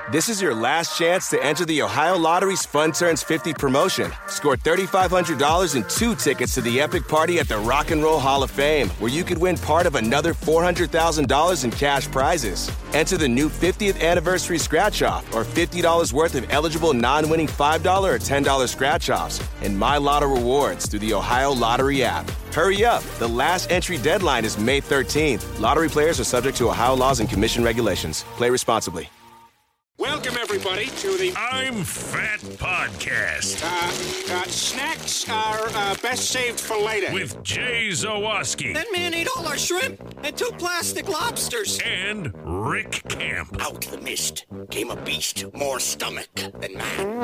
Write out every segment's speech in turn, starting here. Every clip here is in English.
This is your last chance to enter the Ohio Lottery's Fun Turns 50 promotion. Score $3,500 and 2 tickets to the epic party at the Rock and Roll Hall of Fame, where you could win part of another $400,000 in cash prizes. Enter the new 50th anniversary scratch-off or $50 worth of eligible non-winning $5 or $10 scratch-offs and My Lotto rewards through the Ohio Lottery app. Hurry up. The last entry deadline is May 13th. Lottery players are subject to Ohio laws and commission regulations. Play responsibly. Welcome, everybody, to the I'm Fat Podcast. Snacks are best saved for later. With Jay Zawoski. That man ate all our shrimp and 2 plastic lobsters. And Rick Camp. Out of the mist came a beast more stomach than man.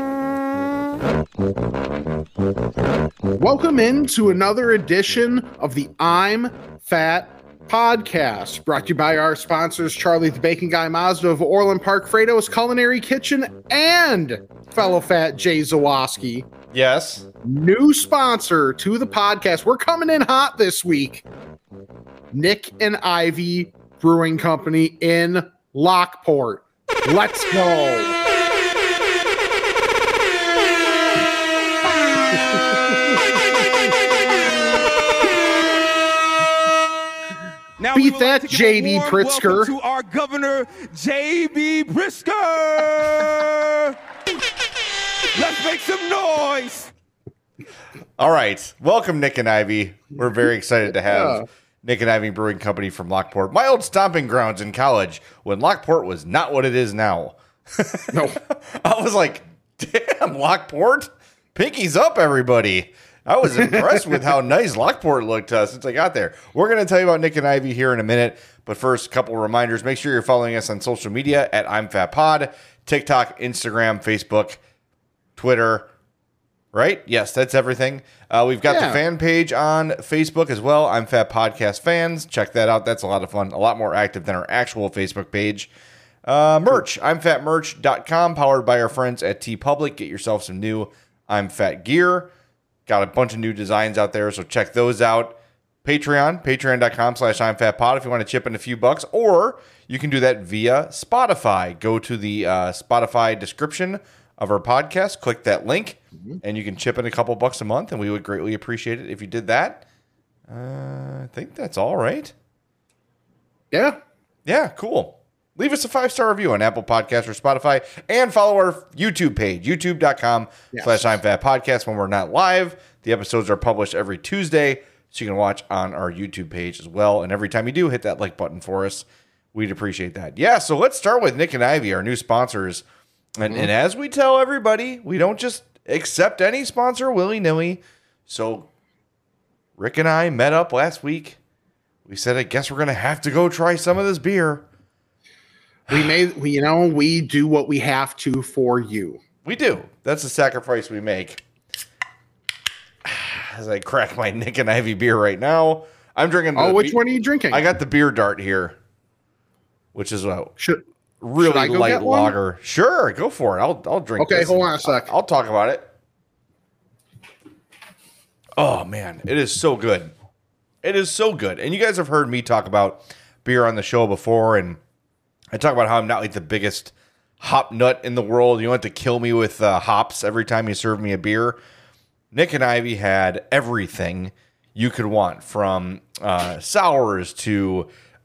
Welcome into another edition of the I'm Fat Podcast, brought to you by our sponsors, Charlie the Bacon Guy Mazda of Orland Park, Fredo's Culinary Kitchen, and fellow fat Jay Zawoski. Yes. New sponsor to the podcast. We're coming in hot this week. Nick and Ivy Brewing Company in Lockport. Let's go. Now beat that, J.B. Pritzker. To our governor, J.B. Pritzker. Let's make some noise. All right. Welcome, Nick and Ivy. We're very excited to have Nick and Ivy Brewing Company from Lockport, my old stomping grounds in college when Lockport was not what it is now. No. I was like, damn, Lockport? Pinkies up, everybody. I was impressed with how nice Lockport looked since I got there. We're going to tell you about Nick and Ivy here in a minute. But first, a couple of reminders. Make sure you're following us on social media at I'm Fat Pod, TikTok, Instagram, Facebook, Twitter. Right? Yes, that's everything. We've got the fan page on Facebook as well. I'm Fat Podcast Fans. Check that out. That's a lot of fun. A lot more active than our actual Facebook page. Merch. I'mFatMerch.com, powered by our friends at TeePublic. Get yourself some new I'm Fat gear. Got a bunch of new designs out there, so check those out. Patreon.com/I'mFatPod if you want to chip in a few bucks, or you can do that via Spotify. Go to the Spotify description of our podcast, click that link, and you can chip in a couple bucks a month, and we would greatly appreciate it if you did that. I think that's all right. Yeah. Yeah, cool. Leave us a 5-star review on Apple Podcasts or Spotify, and follow our YouTube page, youtube.com/I'mFatPodcast. When we're not live, the episodes are published every Tuesday, so you can watch on our YouTube page as well. And every time you do, hit that like button for us. We'd appreciate that. Yeah, so let's start with Nick and Ivy, our new sponsors. And as we tell everybody, we don't just accept any sponsor willy-nilly. So Rick and I met up last week. We said, I guess we're going to have to go try some of this beer. We do what we have to for you. We do. That's the sacrifice we make. As I crack my Nick and Ivy beer right now, I'm drinking. Which one are you drinking? I got the Beer Dart here, which is a really light lager. Sure, go for it. I'll drink. Okay, hold on a sec. I'll talk about it. Oh man, it is so good. It is so good. And you guys have heard me talk about beer on the show before, and I talk about how I'm not like the biggest hop nut in the world. You don't have to kill me with hops every time you serve me a beer. Nick and Ivy had everything you could want, from sours to,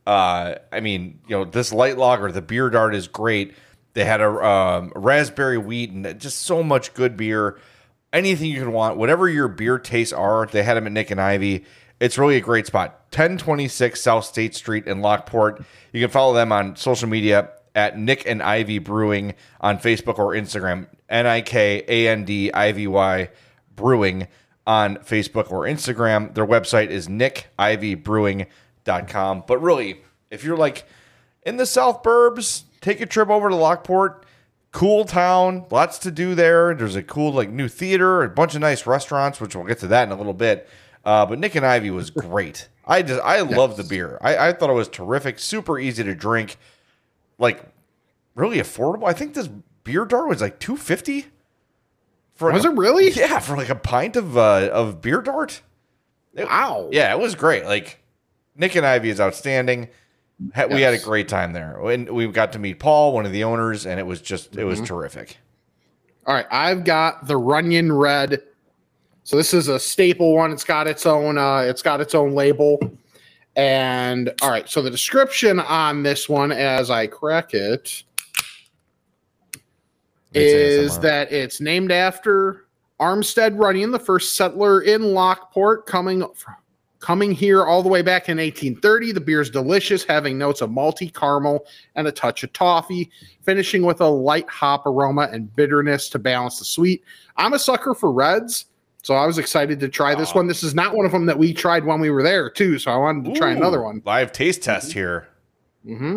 this light lager. The Beer Dart is great. They had a raspberry wheat and just so much good beer. Anything you could want, whatever your beer tastes are, they had them at Nick and Ivy. It's really a great spot. 1026 South State Street in Lockport. You can follow them on social media at Nick and Ivy Brewing on Facebook or Instagram. NIKANDIVY Brewing on Facebook or Instagram. Their website is nickivybrewing.com. But really, if you're like in the South Burbs, take a trip over to Lockport. Cool town, lots to do there. There's a cool new theater, a bunch of nice restaurants, which we'll get to that in a little bit. But Nick and Ivy was great. I love the beer. I thought it was terrific, super easy to drink, really affordable. I think this Beer Dart was like $2.50. Was it really? Yeah, for a pint of Beer Dart. Wow. Yeah, it was great. Nick and Ivy is outstanding. We had a great time there. And we got to meet Paul, one of the owners, and it was terrific. All right, I've got the Runyon Red. So this is a staple one. It's got its own label. And all right, so the description on this one as I crack it is that it's named after Armstead Runyon, the first settler in Lockport, coming here all the way back in 1830. The beer is delicious, having notes of malty caramel and a touch of toffee, finishing with a light hop aroma and bitterness to balance the sweet. I'm a sucker for reds, so I was excited to try this one. This is not one of them that we tried when we were there, too, so I wanted to try another one. Live taste test here. Mm-hmm.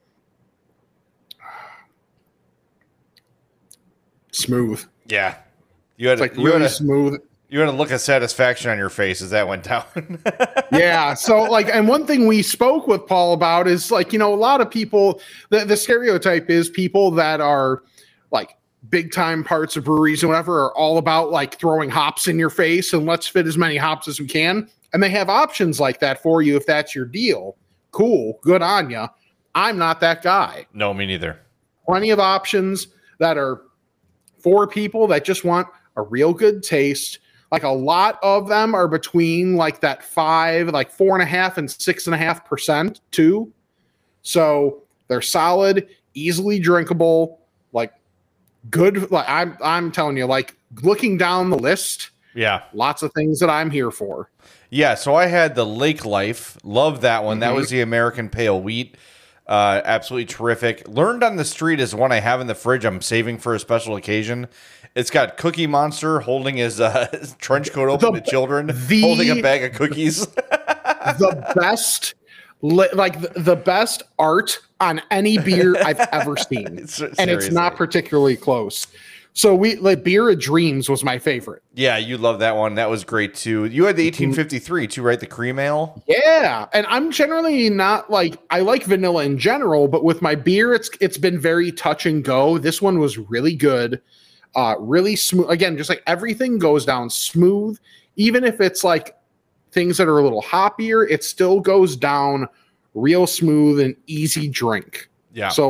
Smooth. Yeah. You had smooth. You had a look of satisfaction on your face as that went down. Yeah. So and one thing we spoke with Paul about is a lot of people, the stereotype is people that are like big time parts of breweries and whatever are all about like throwing hops in your face and let's fit as many hops as we can. And they have options like that for you if that's your deal. Cool. Good on you. I'm not that guy. No, me neither. Plenty of options that are for people that just want a real good taste. Like a lot of them are between like that 4.5% and 6.5% too. So they're solid, easily drinkable, like good. Like I'm telling you, like looking down the list. Yeah. Lots of things that I'm here for. Yeah. So I had the Lake Life. Love that one. That was the American Pale Wheat. Absolutely terrific. Learned on the Street is one I have in the fridge. I'm saving for a special occasion. It's got Cookie Monster holding his trench coat open to children, holding a bag of cookies. The best, the best art on any beer I've ever seen, and it's not particularly close. So Beer of Dreams was my favorite. Yeah, you love that one. That was great too. You had the 1853 too, right? The cream ale. Yeah, and I'm generally not I like vanilla in general, but with my beer, it's been very touch and go. This one was really good, really smooth. Again, just like everything goes down smooth. Even if it's like things that are a little hoppier, it still goes down real smooth and easy drink. Yeah. So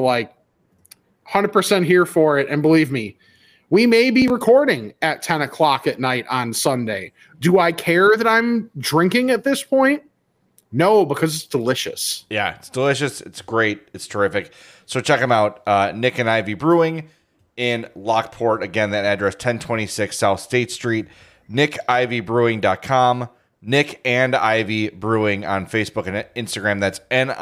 100% here for it, and believe me. We may be recording at 10 o'clock at night on Sunday. Do I care that I'm drinking at this point? No, because it's delicious. Yeah, it's delicious. It's great. It's terrific. So check them out. Nick and Ivy Brewing in Lockport. Again, that address, 1026 South State Street. NickIvyBrewing.com. Nick and Ivy Brewing on Facebook and Instagram. That's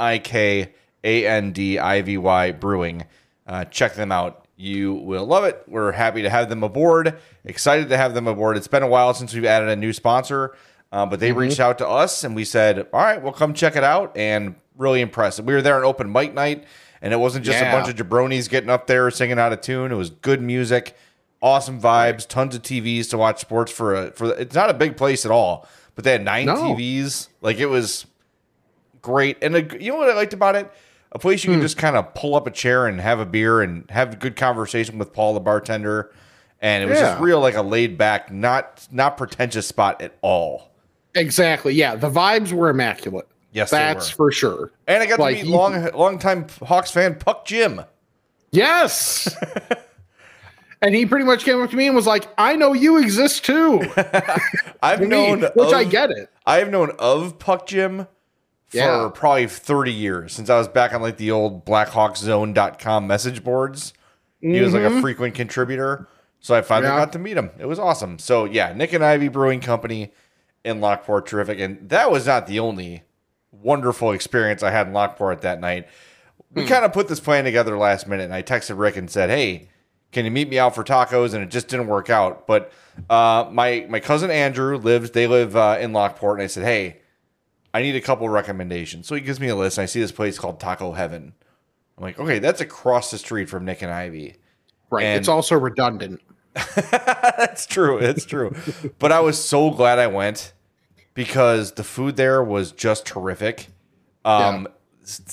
NIKANDIVY Brewing. Check them out. You will love it. We're happy to have them aboard. Excited to have them aboard. It's been a while since we've added a new sponsor, but they reached out to us and we said, all right, we'll come check it out, and really impressed. We were there on open mic night, and it wasn't just a bunch of jabronis getting up there singing out of tune. It was good music, awesome vibes, tons of TVs to watch sports for it's not a big place at all, but they had 9 TVs. It was great. And you know what I liked about it? A place you can just kind of pull up a chair and have a beer and have a good conversation with Paul, the bartender. And it was just real, a laid back, not pretentious spot at all. Exactly. Yeah. The vibes were immaculate. Yes, that's for sure. And I got to meet long-time Hawks fan Puck Jim. Yes. And he pretty much came up to me and was like, I know you exist too. I have known of Puck Jim for probably 30 years, since I was back on the old blackhawkzone.com message boards. He was a frequent contributor. So I finally got to meet him. It was awesome. So yeah, Nick and Ivy Brewing Company in Lockport, terrific. And that was not the only wonderful experience I had in Lockport that night. We kind of put this plan together last minute, and I texted Rick and said, hey, can you meet me out for tacos? And it just didn't work out. But my cousin Andrew live in Lockport, and I said, hey, I need a couple recommendations. So he gives me a list, and I see this place called Taco Heaven. I'm like, okay, that's across the street from Nick and Ivy. Right. And it's also redundant. That's true. It's true. But I was so glad I went because the food there was just terrific. First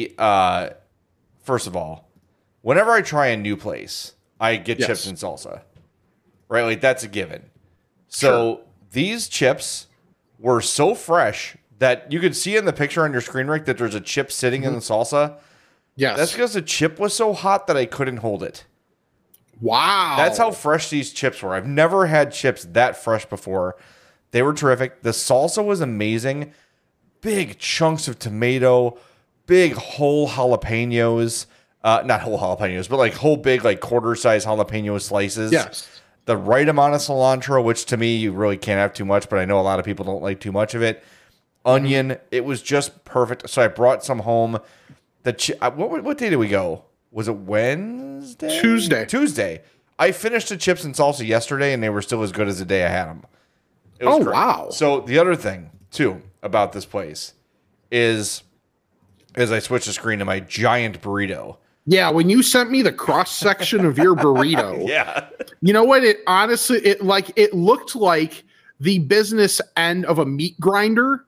of all, whenever I try a new place, I get chips and salsa. Right? That's a given. So these chips were so fresh that you could see in the picture on your screen, Rick, that there's a chip sitting in the salsa. Yes. That's because the chip was so hot that I couldn't hold it. Wow. That's how fresh these chips were. I've never had chips that fresh before. They were terrific. The salsa was amazing. Big chunks of tomato, big whole jalapenos. Not whole jalapenos, but like whole big, like quarter-size jalapeno slices. Yes. The right amount of cilantro, which to me, you really can't have too much, but I know a lot of people don't like too much of it. Onion. It was just perfect. So I brought some home. What day did we go? Was it Wednesday? Tuesday. I finished the chips and salsa yesterday, and they were still as good as the day I had them. It was great. Wow. So the other thing, too, about this place is, as I switch the screen to my giant burrito. Yeah, when you sent me the cross section of your burrito, Yeah. you know what? It honestly, it looked like the business end of a meat grinder,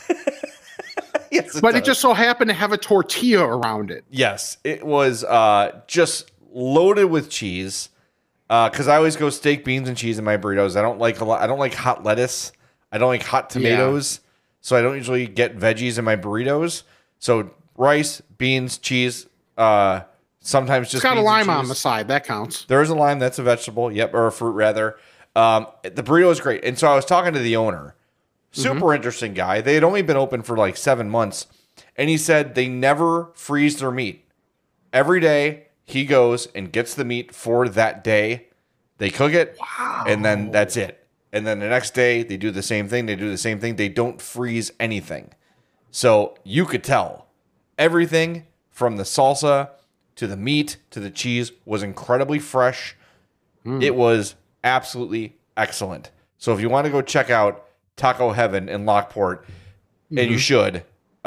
Yes, but it does. just so happened to have a tortilla around it. Yes, it was just loaded with cheese. Because I always go steak, beans, and cheese in my burritos. I don't like hot lettuce. I don't like hot tomatoes. So I don't usually get veggies in my burritos. So rice, beans, cheese. Sometimes just It's got a beans and lime cheese. on the side. That counts. There is a lime. That's a vegetable. Yep, or a fruit rather. The burrito is great. And so I was talking to the owner. Super interesting guy. They had only been open for like 7 months. And he said they never freeze their meat. Every day he goes and gets the meat for that day. They cook it. Wow. And then that's it. And then the next day they do the same thing. They don't freeze anything. So you could tell everything from the salsa to the meat to the cheese was incredibly fresh. It was absolutely excellent. So if you want to go check out Taco Heaven in Lockport, and you should,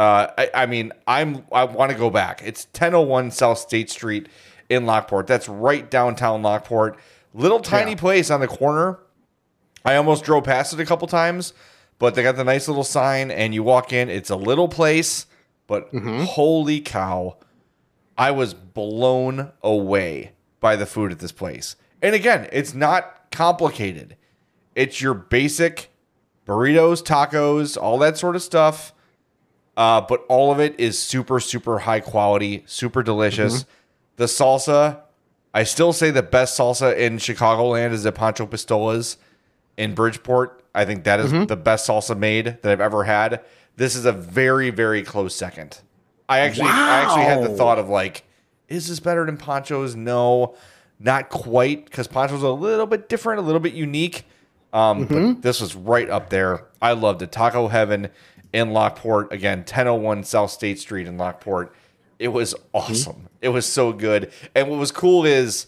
I want to go back. It's 1001 South State Street in Lockport. That's right downtown Lockport. Little tiny place on the corner. I almost drove past it a couple times, but they got the nice little sign, and you walk in. It's a little place, but holy cow, I was blown away by the food at this place. And again, it's not complicated. It's your basic burritos, tacos, all that sort of stuff. But all of it is super, super high quality, super delicious. The salsa, I still say the best salsa in Chicagoland is at Pancho Pistola's in Bridgeport. I think that is the best salsa made that I've ever had. This is a very, very close second. I actually had the thought of like, is this better than Pancho's? No, not quite, because Pancho's a little bit different, a little bit unique. But this was right up there. I loved it. Taco Heaven in Lockport. Again, 1001 South State Street in Lockport. It was awesome. It was so good. And what was cool is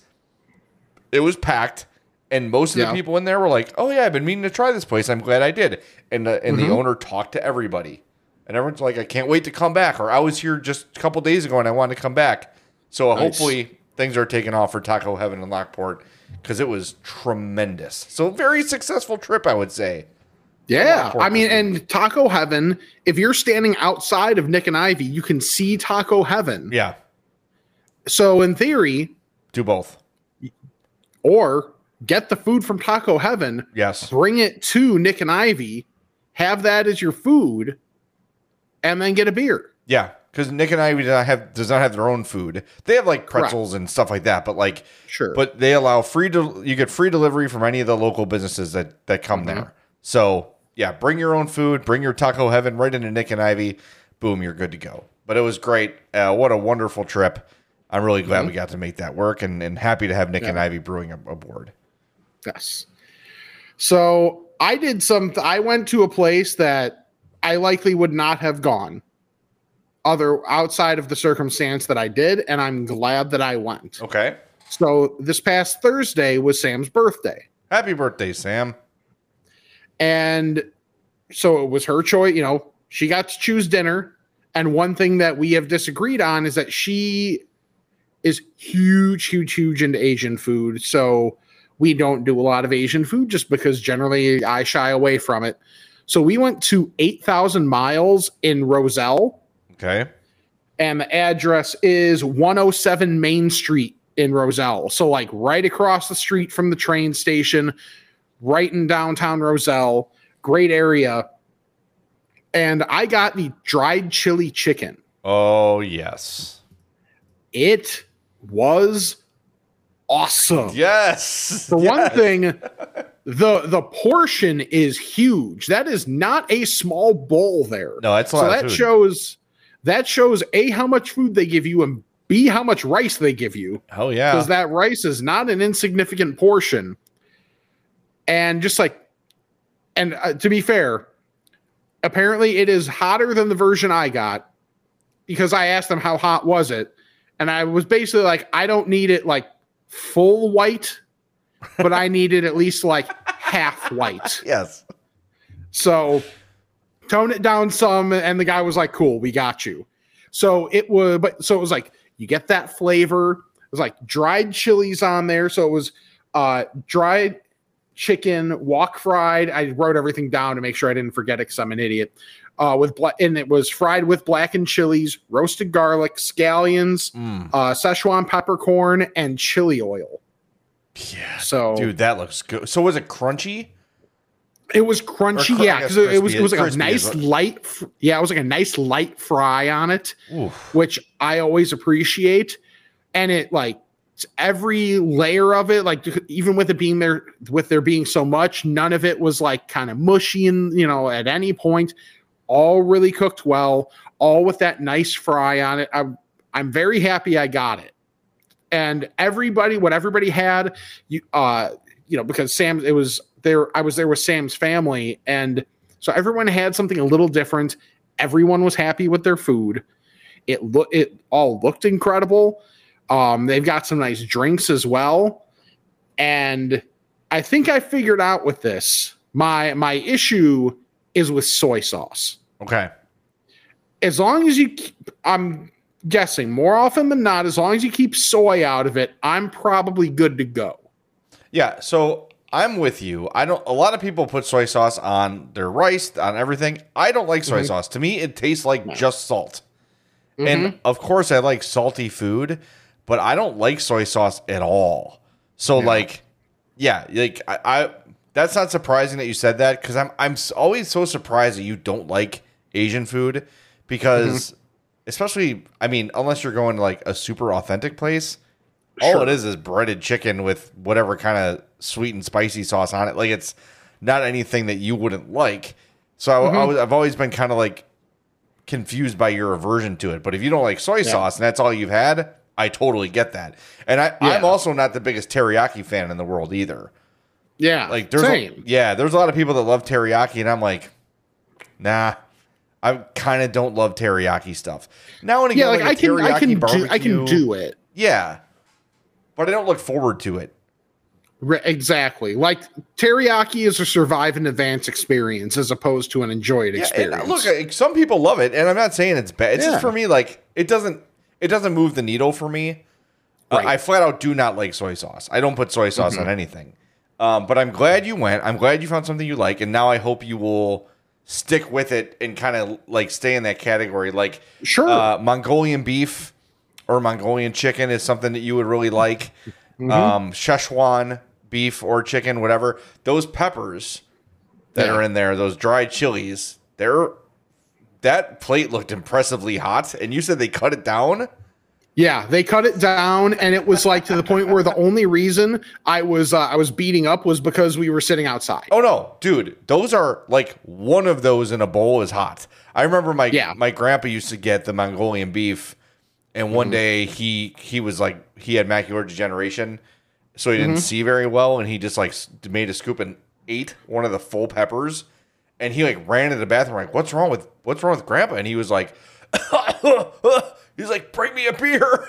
it was packed, and most of the people in there were like, oh yeah, I've been meaning to try this place. I'm glad I did. And the owner talked to everybody. And everyone's like, I can't wait to come back. Or I was here just a couple days ago and I wanted to come back. So hopefully things are taking off for Taco Heaven in Lockport, because it was tremendous. So very successful trip, I would say. Yeah. I mean, and Taco Heaven, if you're standing outside of Nick and Ivy, you can see Taco Heaven. Yeah. So in theory, Do both. or get the food from Taco Heaven. Yes. Bring it to Nick and Ivy, have that as your food, and then get a beer. Yeah. Because Nick and Ivy does not have their own food. They have like pretzels and stuff like that, but like, Sure. But they allow you get free delivery from any of the local businesses that come there. So yeah, bring your own food, bring your Taco Heaven right into Nick and Ivy. Boom, you're good to go. But it was great. What a wonderful trip. I'm really glad we got to make that work, and happy to have Nick and Ivy Brewing aboard. Yes. So I went to a place that I likely would not have gone outside of the circumstance that I did, and I'm glad that I went. Okay. So this past Thursday was Sam's birthday. Happy birthday, Sam. And so it was her choice. You know, she got to choose dinner. And one thing that we have disagreed on is that she is huge into Asian food. So we don't do a lot of Asian food just because generally I shy away from it. So we went to 8,000 Miles in Roselle. Okay. And the address is 107 Main Street in Roselle. So like right across the street from the train station, right in downtown Roselle. Great area. And I got the dried chili chicken. Oh, yes. It was awesome. Yes. For one thing, the portion is huge. That is not a small bowl there. No, that's a lot of food. That shows A, how much food they give you, and B, how much rice they give you. Oh, yeah. Because that rice is not an insignificant portion. And just like, and to be fair, apparently it is hotter than the version I got, because I asked them how hot was it. And I was basically like, I don't need it like full white, but I need it at least like half white. Yes. So tone it down some. And the guy was like, cool, we got you. So it was like, you get that flavor. It was like dried chilies on there. So it was dried chicken, wok fried. I wrote everything down to make sure I didn't forget it because I'm an idiot. And it was fried with blackened chilies, roasted garlic, scallions, Szechuan peppercorn, and chili oil. Yeah. So, dude, that looks good. So was it crunchy? It was crunchy, yeah, because it was like a nice light. It was like a nice light fry on it, which I always appreciate. And it like every layer of it, like even with it being there, with there being so much, none of it was like kind of mushy and at any point. All really cooked well, all with that nice fry on it. I'm very happy I got it. And what everybody had, because I was there with Sam's family, and so everyone had something a little different. Everyone was happy with their food. It all looked incredible. They've got some nice drinks as well. And I think I figured out with this, my issue is with soy sauce. Okay. As long as I'm guessing more often than not, as long as you keep soy out of it, I'm probably good to go. Yeah. So I'm with you. A lot of people put soy sauce on their rice, on everything. I don't like soy sauce. To me, it tastes like just salt. And of course I like salty food, but I don't like soy sauce at all. So I that's not surprising that you said that, because I'm always so surprised that you don't like Asian food, because especially, I mean, unless you're going to like a super authentic place, all it is breaded chicken with whatever kind of sweet and spicy sauce on it. Like, it's not anything that you wouldn't like. So I've always been kind of like confused by your aversion to it. But if you don't like soy sauce and that's all you've had, I totally get that. And I'm also not the biggest teriyaki fan in the world either. Yeah, like there's a lot of people that love teriyaki, and I'm like, nah, I kind of don't love teriyaki stuff. Now and again, like I can do it. Yeah, but I don't look forward to it. Exactly, like teriyaki is a survive in advance experience as opposed to an enjoy it experience. And look, some people love it, and I'm not saying it's bad. It's just for me, like it doesn't move the needle for me. Right. I flat out do not like soy sauce. I don't put soy sauce on anything. But I'm glad you went. I'm glad you found something you like, and now I hope you will stick with it and kind of like stay in that category. Like, Mongolian beef or Mongolian chicken is something that you would really like. Szechuan beef or chicken, whatever. Those peppers that are in there, those dried chilies, that plate looked impressively hot. And you said they cut it down? Yeah, they cut it down, and it was like to the point where the only reason I was beating up was because we were sitting outside. Oh no, dude, those are like one of those in a bowl is hot. I remember my grandpa used to get the Mongolian beef, and one day he was like, he had macular degeneration, so he didn't see very well, and he just like made a scoop and ate one of the full peppers, and he like ran to the bathroom like, what's wrong with Grandpa? And he was like, he's like, bring me a beer.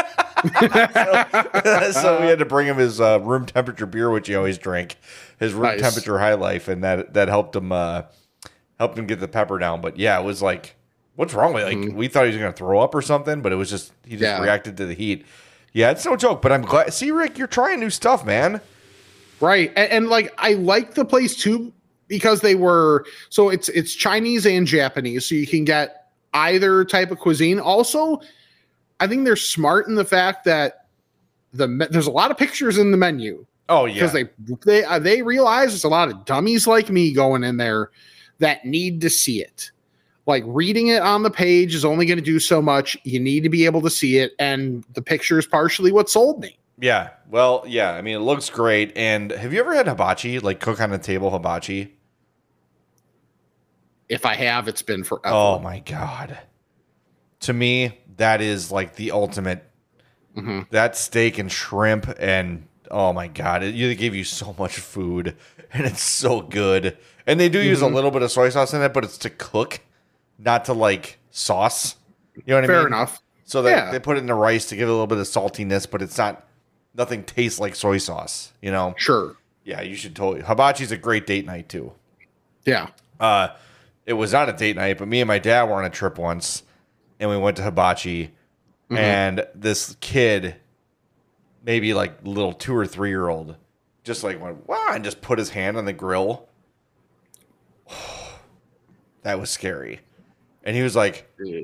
So we had to bring him his room temperature beer, which he always drank, his room temperature High Life, and that helped him get the pepper down. But yeah, it was like, what's wrong with it? Like we thought he was gonna throw up or something, but it was just he reacted to the heat. Yeah, it's no joke. But I'm glad. See, Rick, you're trying new stuff, man. Right, and like I like the place too because it's Chinese and Japanese, so you can get either type of cuisine. Also, I think they're smart in the fact that there's a lot of pictures in the menu. Oh yeah, because they realize there's a lot of dummies like me going in there that need to see it. like reading it on the page is only going to do so much. You need to be able to see it, and the picture is partially what sold me. Yeah. Well, yeah. I mean, it looks great. And have you ever had hibachi, like cook on the table hibachi? If I have, it's been forever. Oh my God. To me, that is like the ultimate. That steak and shrimp and oh my God, they give you so much food and it's so good. And they do use a little bit of soy sauce in it, but it's to cook, not to like sauce. You know what I mean? Fair enough. So they put it in the rice to give it a little bit of saltiness, but it's not, nothing tastes like soy sauce, you know? Sure. Yeah, you should totally. Hibachi's a great date night too. Yeah. It was not a date night, but me and my dad were on a trip once and we went to hibachi and this kid, maybe like little 2 or 3 year old, just like went, wow, and just put his hand on the grill. That was scary. And he was like, you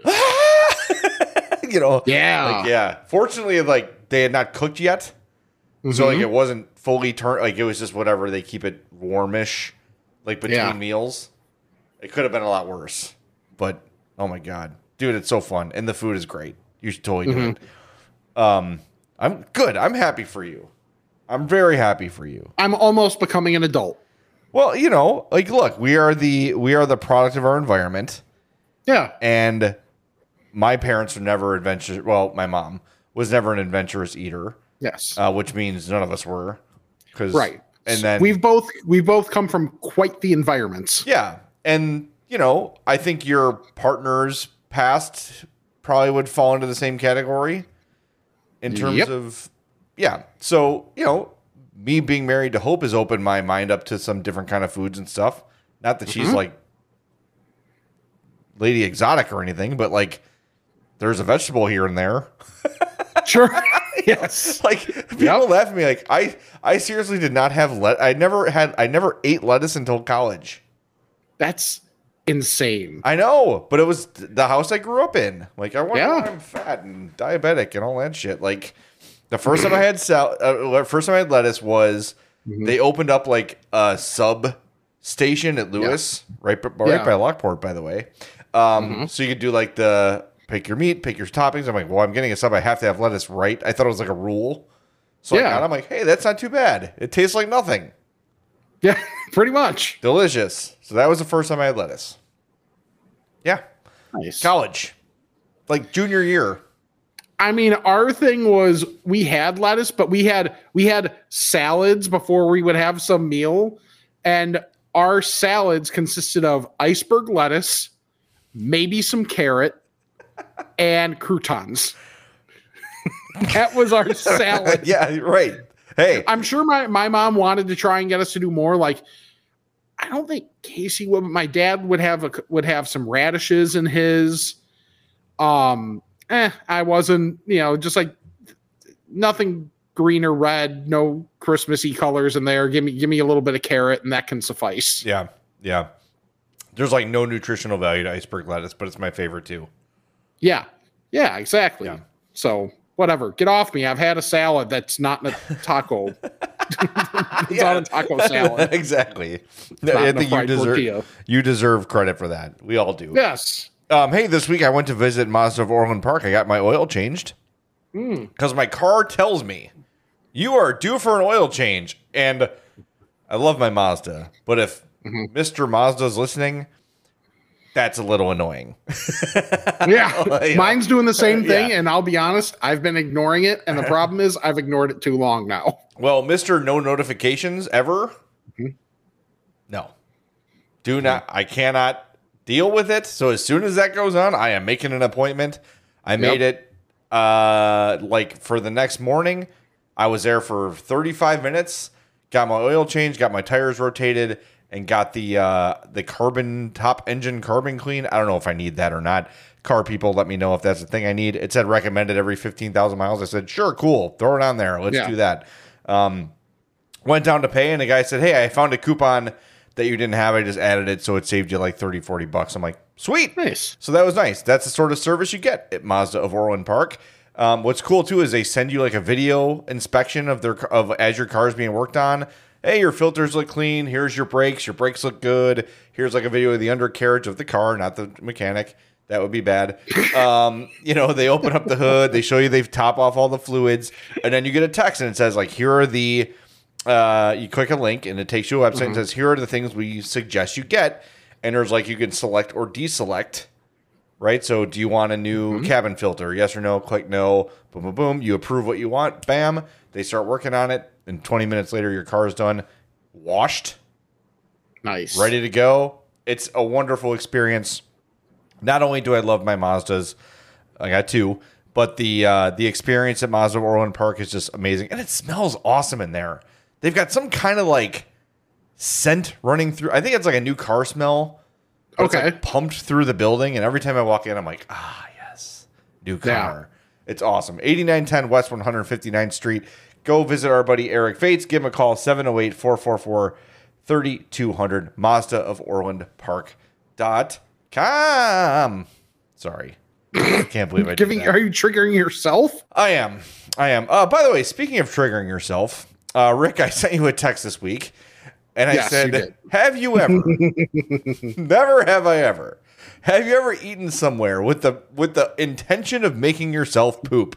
know, Yeah. like, yeah. Fortunately, like they had not cooked yet. So like it wasn't fully turned, like it was just whatever. They keep it warmish, like between meals. It could have been a lot worse, but oh my God, dude, it's so fun. And the food is great. You should totally do it. I'm good. I'm happy for you. I'm very happy for you. I'm almost becoming an adult. Well, you know, like, look, we are the product of our environment. Yeah. And my parents were never adventurous. Well, my mom was never an adventurous eater. Yes. Which means none of us were. Right. And then we've both come from quite the environments. yeah. And, you know, I think your partner's past probably would fall into the same category in terms of, yeah. So, you know, me being married to Hope has opened my mind up to some different kind of foods and stuff. Not that she's like Lady Exotic or anything, but like there's a vegetable here and there. Sure. Yes. Like people laugh at me. Like I seriously did not have I never ate lettuce until college. That's insane. I know, but it was the house I grew up in. Like I wonder why Yeah. I'm fat and diabetic and all that shit. Like the first time I had lettuce was they opened up like a sub station at Lewis, right by Lockport, by the way. So you could do like the pick your meat, pick your toppings. I'm like, well, I'm getting a sub. I have to have lettuce, right? I thought it was like a rule. So I'm like, hey, that's not too bad. It tastes like nothing. Yeah, pretty much. Delicious. So that was the first time I had lettuce. Yeah. Nice. College. Like junior year. I mean, our thing was we had lettuce, but we had salads before we would have some meal, and our salads consisted of iceberg lettuce, maybe some carrot, and croutons. That was our salad. Yeah, right. Hey, I'm sure my mom wanted to try and get us to do more. Like, I don't think Casey would. My dad would have some radishes in his. I wasn't, just like nothing green or red, no Christmassy colors in there. Give me a little bit of carrot and that can suffice. Yeah. Yeah. There's like no nutritional value to iceberg lettuce, but it's my favorite too. Yeah. Yeah, exactly. Yeah. So whatever, get off me. I've had a salad that's not in a taco. It's not a taco salad. Exactly. I think you deserve credit for that. We all do. Yes. Hey, this week I went to visit Mazda of Orland Park. I got my oil changed because my car tells me you are due for an oil change. And I love my Mazda, but if Mr. Mazda's listening, that's a little annoying. Yeah. Mine's doing the same thing. And I'll be honest, I've been ignoring it. And the problem is I've ignored it too long now. Well, Mr. No Notifications ever. No. Do not. I cannot deal with it. So as soon as that goes on, I am making an appointment. I made it like for the next morning. I was there for 35 minutes, got my oil changed, got my tires rotated, and got the top engine carbon clean. I don't know if I need that or not. Car people, let me know if that's the thing I need. It said recommended every 15,000 miles. I said, sure, cool. Throw it on there. Let's do that. Went down to pay, and the guy said, hey, I found a coupon that you didn't have. I just added it, so it saved you like $30-$40. I'm like, sweet. Nice. So that was nice. That's the sort of service you get at Mazda of Orland Park. What's cool too is they send you like a video inspection of as your car is being worked on, hey, your filters look clean. Here's your brakes. Your brakes look good. Here's like a video of the undercarriage of the car, not the mechanic. That would be bad. They open up the hood. They show you they top off all the fluids. And then you get a text and it says like, here are the, you click a link and it takes you to a website and says, here are the things we suggest you get. And there's like, you can select or deselect, right? So do you want a new cabin filter? Yes or no? Click no. Boom, boom, boom. You approve what you want. Bam. They start working on it. And 20 minutes later, your car is done, washed, Nice. ready to go. It's a wonderful experience. Not only do I love my Mazdas, I got two, but the experience at Mazda Orland Park is just amazing. And it smells awesome in there. They've got some kind of like scent running through. I think it's like a new car smell. It's like pumped through the building. And every time I walk in, I'm like, yes, new car. Yeah. It's awesome. 8910 West 159th Street. Go visit our buddy Eric Vates. Give him a call, 708-444-3200. Mazda of Orland Park.com. Sorry. I can't believe I did that. Are you triggering yourself? I am. By the way, speaking of triggering yourself, Rick, I sent you a text this week, and I said, have you ever, never have I ever, have you ever eaten somewhere with the intention of making yourself poop?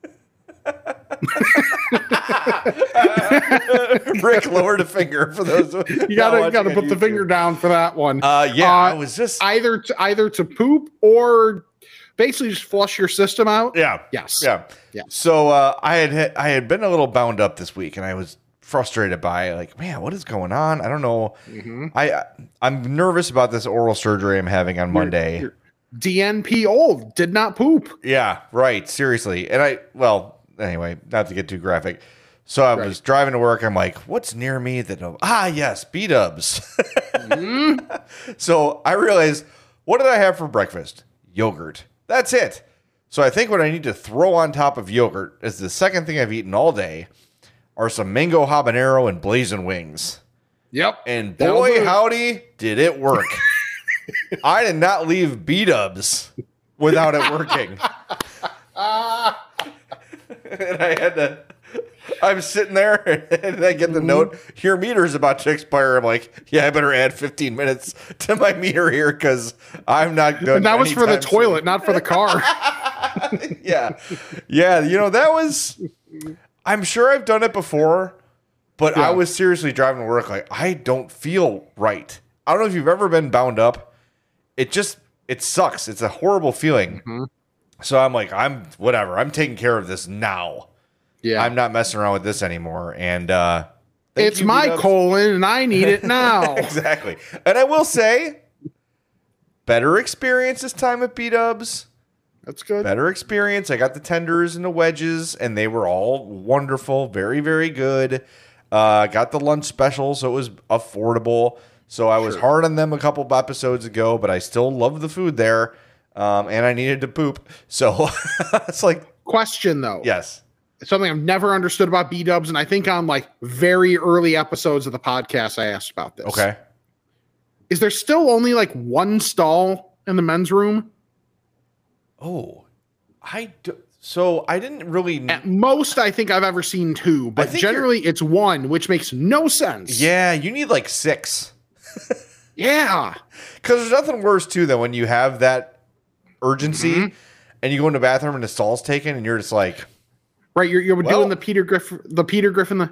Rick lowered a finger for those. You gotta put the finger down for that one. I was just either to poop or basically just flush your system out. Yeah. Yes. Yeah. So I had been a little bound up this week, and I was frustrated by like, man, what is going on? I don't know. I'm nervous about this oral surgery I'm having on Monday. You're DNP old, did not poop. Yeah. Right. Seriously. And anyway, not to get too graphic. So I was driving to work. I'm like, what's near me yes, B-dubs. So I realized, what did I have for breakfast? Yogurt. That's it. So I think what I need to throw on top of yogurt is the second thing I've eaten all day are some mango habanero and blazing wings. Yep. And boy, howdy, did it work. I did not leave B-dubs without it working. And I'm sitting there and I get the note, your meter is about to expire. I'm like, yeah, I better add 15 minutes to my meter here because I'm not good. And that was for the toilet, not for the car. Yeah. That was, I'm sure I've done it before, but I was seriously driving to work like, I don't feel right. I don't know if you've ever been bound up. It sucks. It's a horrible feeling. So I'm like, I'm taking care of this now. Yeah. I'm not messing around with this anymore. And it's my colon and I need it now. Exactly. And I will say, better experience this time at B-dubs. That's good. Better experience. I got the tenders and the wedges, and they were all wonderful. Very, very good. Got the lunch special, so it was affordable. So I was hard on them a couple of episodes ago, but I still love the food there. And I needed to poop. So it's like. Question, though. Yes. Something I've never understood about B-dubs, and I think on like very early episodes of the podcast I asked about this. Okay. Is there still only like one stall in the men's room? Oh, so I didn't really. At most, I think I've ever seen two, but generally it's one, which makes no sense. Yeah, you need like 6. Yeah. Because there's nothing worse, too, than when you have that urgency and you go in the bathroom and the stall's taken and you're just like. Right, you're doing the Peter Griffin,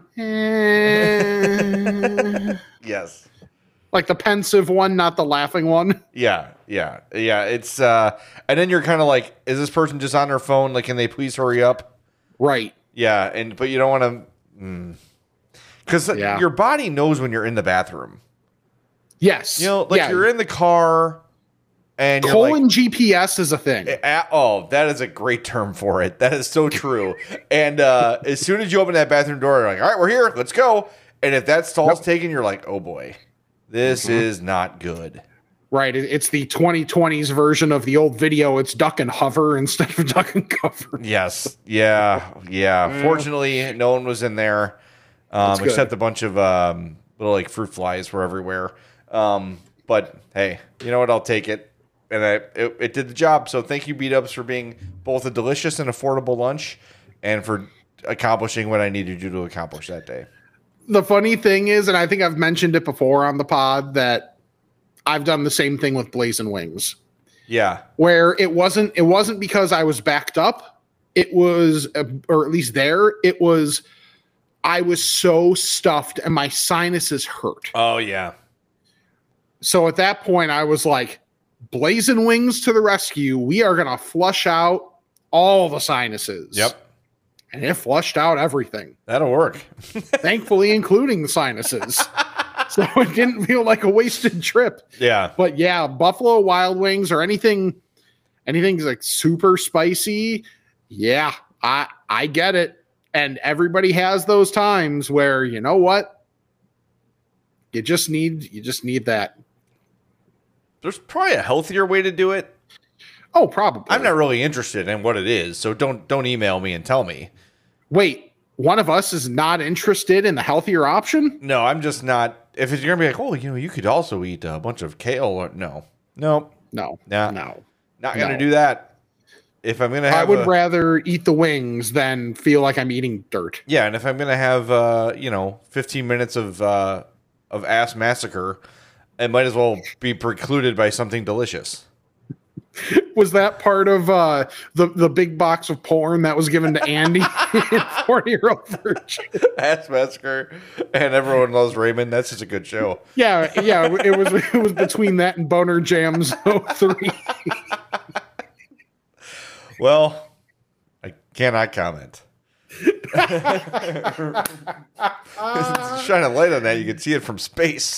yes. Like the pensive one, not the laughing one. Yeah. It's and then you're kind of like, is this person just on their phone? Like, can they please hurry up? Right. Yeah, but you don't want to, because your body knows when you're in the bathroom. Yes. You're in the car. And colon GPS is a thing. That is a great term for it. That is so true. And as soon as you open that bathroom door, you're like, all right, we're here. Let's go. And if that stall's taken, you're like, oh boy, this is not good. Right. It's the 2020s version of the old video. It's duck and hover instead of duck and cover. Yes. Yeah. Fortunately, no one was in there except a bunch of little like fruit flies were everywhere. But hey, you know what? I'll take it. And it did the job. So thank you, B-dubs, for being both a delicious and affordable lunch and for accomplishing what I needed you to accomplish that day. The funny thing is, and I think I've mentioned it before on the pod, that I've done the same thing with Blazing Wings, Yeah. where it wasn't because I was backed up. It was, or at least it was, I was so stuffed and my sinuses hurt. Oh, yeah. So at that point, I was like, Blazing Wings to the rescue. We are going to flush out all the sinuses. Yep. And it flushed out everything. That'll work. Thankfully, including the sinuses. So it didn't feel like a wasted trip. Yeah. But yeah, Buffalo Wild Wings or anything like super spicy. Yeah, I get it. And everybody has those times where, you know what? You just need that. There's probably a healthier way to do it. Oh, probably. I'm not really interested in what it is, so don't email me and tell me. Wait, one of us is not interested in the healthier option? No, I'm just not. If it's going to be like, oh, you could also eat a bunch of kale. Or, no. No. Nah. No. Not going to do that. If I'm going to have I would rather eat the wings than feel like I'm eating dirt. Yeah, and if I'm going to have, 15 minutes of ass massacre, it might as well be precluded by something delicious. Was that part of the big box of porn that was given to Andy in 40-year-old virgin? Ass Massacre and Everyone Loves Raymond. That's just a good show. Yeah. It was between that and Boner Jams 03. Well, I cannot comment. Shine a light on that. You can see it from space.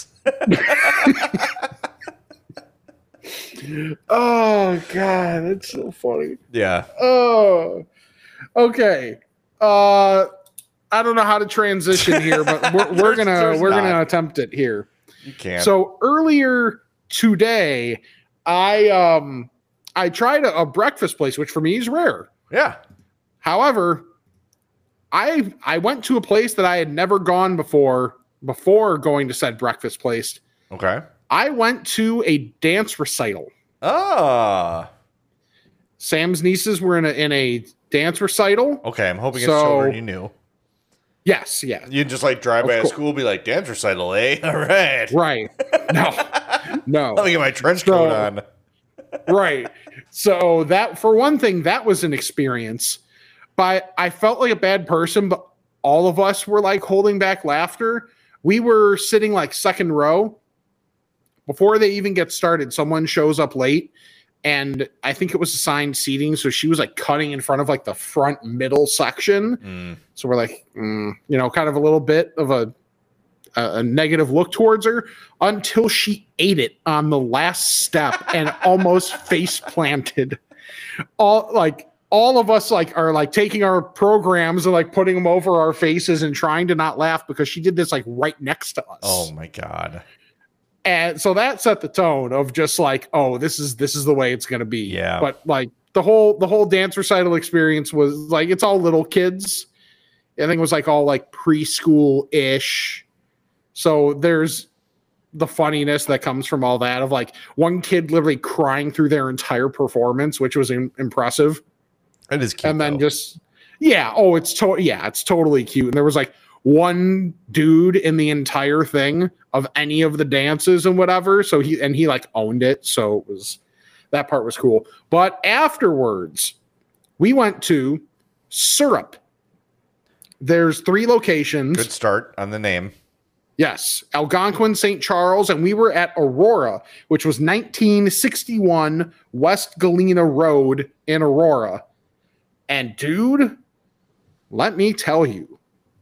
Oh God, that's so funny. Yeah. Oh, okay. I don't know how to transition here, but we're gonna attempt it here. You can. So earlier today, I tried a breakfast place, which for me is rare. Yeah. However, I went to a place that I had never gone before going to said breakfast place. Okay. I went to a dance recital. Ah. Sam's nieces were in a dance recital. Okay, I'm hoping it's children you knew. Yes, yeah. You just like drive by a school, be like, dance recital, eh? All right. Right. No. Let me get my trench coat on. Right. So that, for one thing, that was an experience. But I felt like a bad person, but all of us were like holding back laughter. We were sitting like second row. Before they even get started, someone shows up late, and I think it was assigned seating, so she was like cutting in front of like the front middle section. So we're like, kind of a little bit of a negative look towards her until she ate it on the last step and almost face planted. All of us are taking our programs and like putting them over our faces and trying to not laugh because she did this like right next to us. Oh my God. And so that set the tone of just like, oh, this is the way it's going to be. Yeah. But like the whole dance recital experience was like, it's all little kids. I think it was like all like preschool ish. So there's the funniness that comes from all that of like one kid literally crying through their entire performance, which was impressive. It is cute. And then it's totally cute. And there was like one dude in the entire thing of any of the dances and whatever. So he like owned it. So that part was cool. But afterwards, we went to Syrup. There's 3 locations. Good start on the name. Yes. Algonquin, St. Charles. And we were at Aurora, which was 1961 West Galena Road in Aurora. And dude, let me tell you,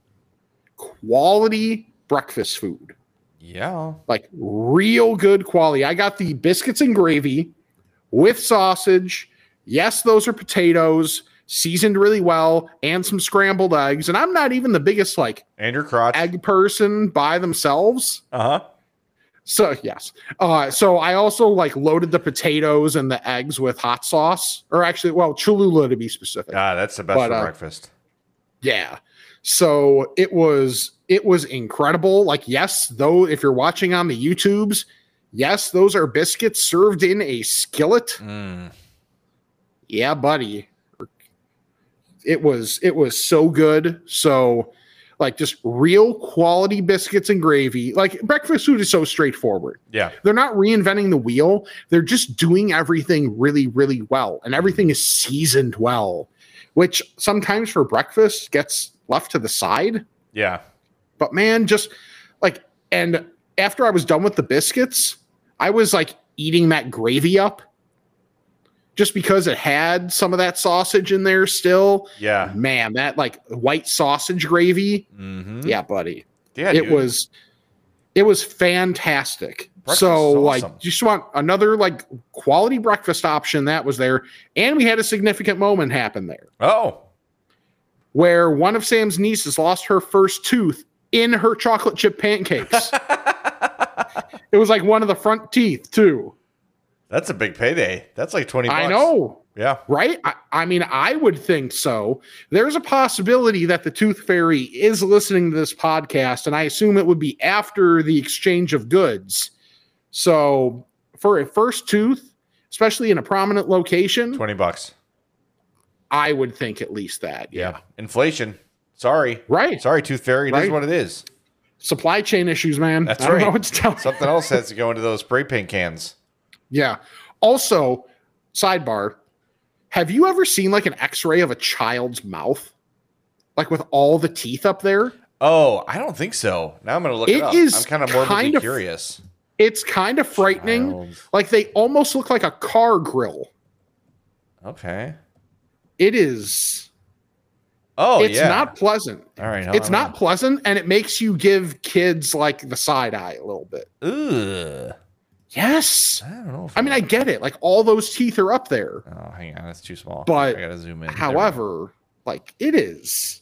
quality breakfast food. Yeah. Like real good quality. I got the biscuits and gravy with sausage. Yes, those are potatoes, seasoned really well, and some scrambled eggs. And I'm not even the biggest like And your crotch. egg person by themselves. Uh-huh. So yes. So I also like loaded the potatoes and the eggs with hot sauce, or actually, Cholula to be specific. Ah, that's the best for breakfast. Yeah. So it was incredible. Like, yes, though, if you're watching on the YouTubes, yes, those are biscuits served in a skillet. Yeah, buddy. It was so good. So like just real quality biscuits and gravy. Like breakfast food is so straightforward. Yeah. They're not reinventing the wheel. They're just doing everything really, really well. And everything is seasoned well, which sometimes for breakfast gets left to the side. Yeah. But man, just like, and after I was done with the biscuits, I was like eating that gravy up just because it had some of that sausage in there still. Yeah. Man, that like white sausage gravy. Mm-hmm. Yeah, buddy. Yeah, it dude. was fantastic. Breakfast So is like, awesome. you just want another like quality breakfast option that was there. And we had a significant moment happen there Oh. where one of Sam's nieces lost her first tooth in her chocolate chip pancakes. It was like one of the front teeth too. That's a big payday. That's like 20 bucks. I know. Yeah. Right? I mean, I would think so. There's a possibility that the Tooth Fairy is listening to this podcast, and I assume it would be after the exchange of goods. So for a first tooth, especially in a prominent location, 20 bucks. I would think at least that. Yeah. Inflation. Sorry. Right. Sorry, Tooth Fairy. It is Right. what it is. Supply chain issues, man. That's I don't right. know what to tell you. Something else has to go into those spray paint cans. Yeah. Also, sidebar, have you ever seen like an x-ray of a child's mouth? Like with all the teeth up there? Oh, I don't think so. Now I'm going to look it It up. is I'm kind of morbidly kind of- curious. It's kind of frightening. Child's- Like they almost look like a car grill. Okay. It is. Oh, It's yeah. not pleasant. All right. It's not pleasant, and it makes you give kids like the side eye a little bit. Ugh. Yes. I don't know. I mean, I get it. Like all those teeth are up there. Oh, hang on. That's too small. But I got to zoom in. There we go. However, like it is.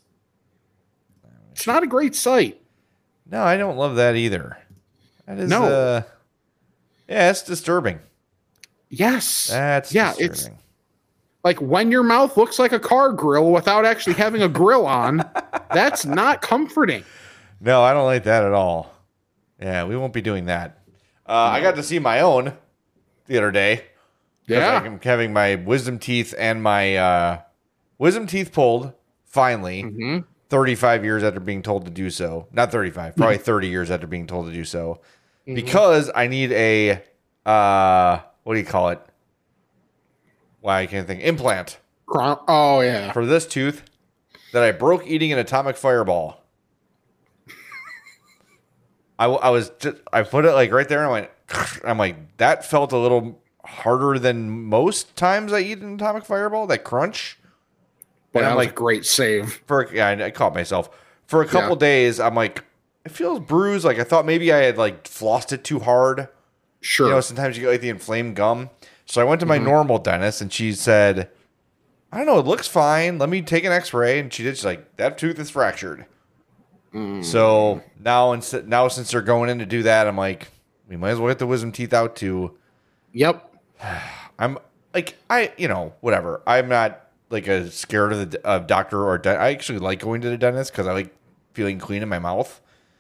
It's not a great sight. No, I don't love that either. That is, No. yeah, it's disturbing. Yes. That's It's disturbing. like when your mouth looks like a car grill without actually having a grill on. That's not comforting. No, I don't like that at all. Yeah, we won't be doing that. I got to see my own the other day. 'Cause Yeah. I'm having my wisdom teeth and my wisdom teeth pulled finally. Mm-hmm. 35 years after being told to do so. Not 35, probably 30 years after being told to do so. Mm-hmm. Because I need a what do you call it? Why I can't think. Implant Oh yeah. for this tooth that I broke eating an atomic fireball. I put it like right there and I went, I'm like, that felt a little harder than most times I eat an atomic fireball, that crunch. But And that I'm was like, a great save. I caught myself. For a couple days, I'm like, it feels bruised. Like I thought maybe I had like flossed it too hard. Sure. You know, sometimes you get like the inflamed gum. So I went to my normal dentist and she said, I don't know, it looks fine. Let me take an x-ray. And she did. She's like, that tooth is fractured. So now since they're going in to do that, I'm like, we might as well get the wisdom teeth out too. Yep. I'm like, whatever. I'm not like scared of the doctor or I actually like going to the dentist because I like feeling clean in my mouth.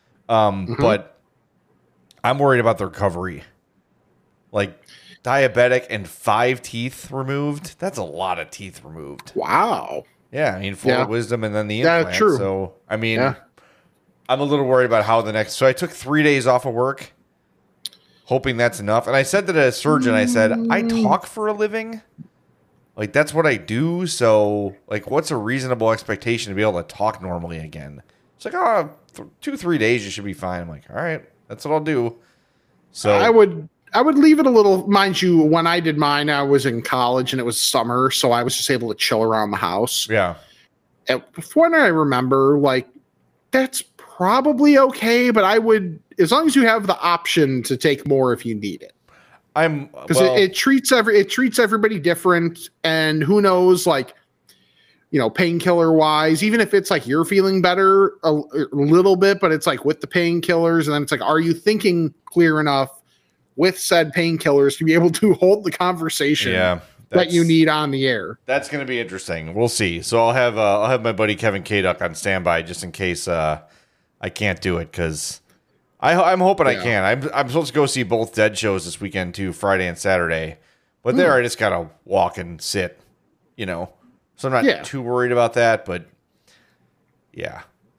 But I'm worried about the recovery. Like diabetic and 5 teeth removed. That's a lot of teeth removed. Wow. Yeah, I mean, full wisdom and then the Yeah, implant. true. So, I mean, Yeah. I'm a little worried about how the next. So I took 3 days off of work, hoping that's enough. And I said to the surgeon, I said, I talk for a living. Like, that's what I do. So, like, what's a reasonable expectation to be able to talk normally again? It's like, 2-3 days, you should be fine. I'm like, all right, that's what I'll do. So I would leave it a little, mind you, when I did mine, I was in college and it was summer, so I was just able to chill around the house. yeah. And before I remember, like, that's probably okay, but I would, as long as you have the option to take more if you need it. Because it treats everybody different, and who knows, like, painkiller wise, even if it's like you're feeling better a little bit, but it's like with the painkillers, and then it's like, are you thinking clear enough with said painkillers to be able to hold the conversation that you need on the air? That's going to be interesting. We'll see. So I'll have my buddy Kevin Kaduck on standby just in case I can't do it, because I'm hoping I can. I'm supposed to go see both Dead shows this weekend too, Friday and Saturday. But there I just gotta walk and sit, So I'm not too worried about that. But yeah.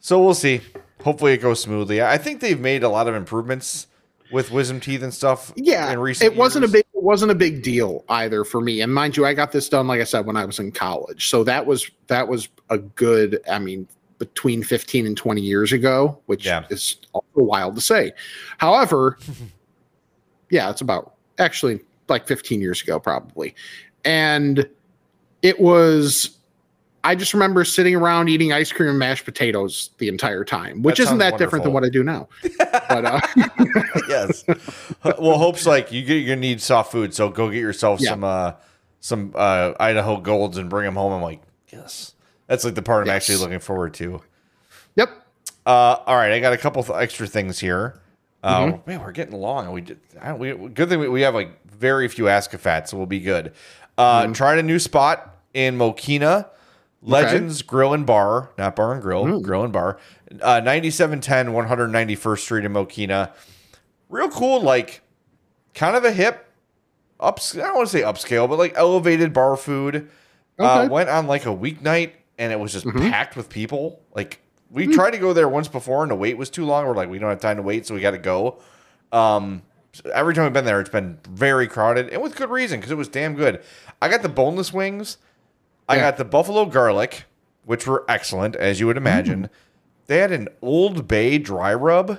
So we'll see. Hopefully it goes smoothly. I think they've made a lot of improvements with wisdom teeth and stuff. Yeah, in recent it wasn't years. it wasn't a big deal either for me. And mind you, I got this done, like I said, when I was in college. So that was a good, I mean, between 15 and 20 years ago, which is also wild to say. However, yeah, it's about actually like 15 years ago, probably. And it was, I just remember sitting around eating ice cream and mashed potatoes the entire time, which isn't that different than what I do now. But yes. Well, Hope's like, you're gonna need soft food, so go get yourself some Idaho Golds and bring them home. I'm like, yes. That's like the part I'm actually looking forward to. Yep. All right, I got a couple extra things here. Man, we're getting long. Good thing we have like very few Ask-A-Fats, so we'll be good. Tried a new spot in Mokina, Legends Grill and Bar, not Bar and Grill, Grill and Bar, 9710 191st Street in Mokina. Real cool, like kind of a hip, I don't want to say upscale, but like elevated bar food. Went on like a weeknight, and it was just packed with people. Like we tried to go there once before, and the wait was too long. We're like, we don't have time to wait, so we got to go. Every time we've been there, it's been very crowded, and with good reason, because it was damn good. I got the boneless wings. I got the buffalo garlic, which were excellent, as you would imagine. They had an Old Bay dry rub.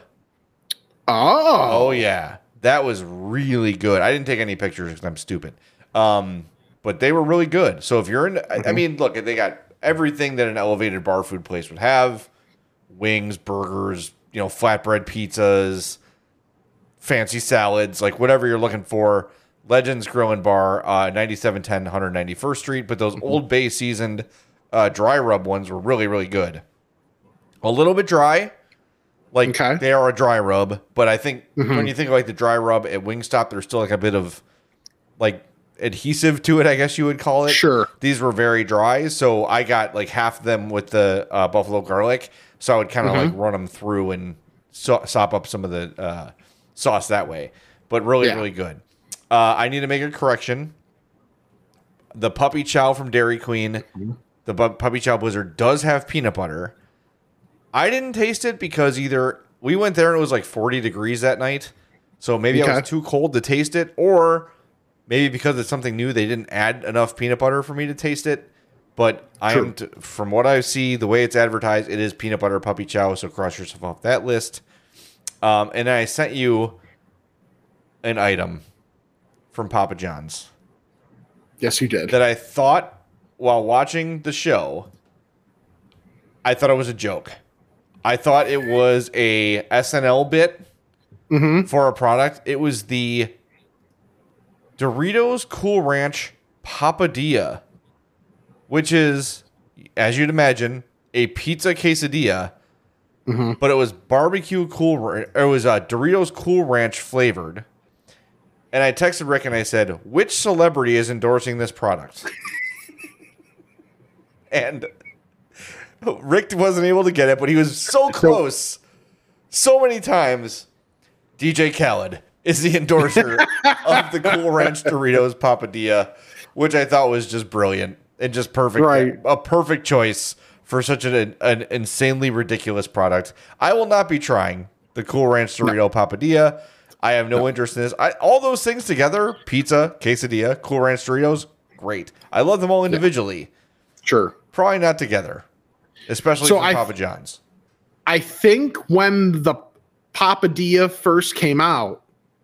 Oh yeah. That was really good. I didn't take any pictures because I'm stupid. But they were really good. So if you're in, I mean, look, they got everything that an elevated bar food place would have: wings, burgers, flatbread pizzas, fancy salads, like whatever you're looking for. Legends Grill and Bar, 9710 191st Street. But those Old Bay seasoned dry rub ones were really, really good. A little bit dry. Like they are a dry rub, but I think when you think of like the dry rub at Wingstop, there's still like a bit of like adhesive to it, I guess you would call it. Sure. These were very dry, so I got like half of them with the buffalo garlic, so I would kind of like run them through and sop up some of the sauce that way. But really, really good. I need to make a correction. The Puppy Chow from Dairy Queen, the Puppy Chow Blizzard does have peanut butter. I didn't taste it because either we went there and it was like 40 degrees that night, so maybe I was too cold to taste it, or maybe because it's something new, they didn't add enough peanut butter for me to taste it. But from what I see, the way it's advertised, it is peanut butter puppy chow, so cross yourself off that list. And I sent you an item from Papa John's. Yes, you did. That I thought, while watching the show, I thought it was a joke. I thought it was a SNL bit for a product. It was the Doritos Cool Ranch Papadilla, which is, as you'd imagine, a pizza quesadilla, but it was barbecue Doritos Cool Ranch flavored. And I texted Rick and I said, which celebrity is endorsing this product? And Rick wasn't able to get it, but he was so close so many times. DJ Khaled is the endorser of the Cool Ranch Doritos Papadilla, which I thought was just brilliant and just perfect. Right. A perfect choice for such an insanely ridiculous product. I will not be trying the Cool Ranch Dorito Papadilla. I have no interest in this. All those things together, pizza, quesadilla, Cool Ranch Doritos, great. I love them all individually. Sure. Probably not together. Especially from Papa John's. I think when the Papadilla first came out,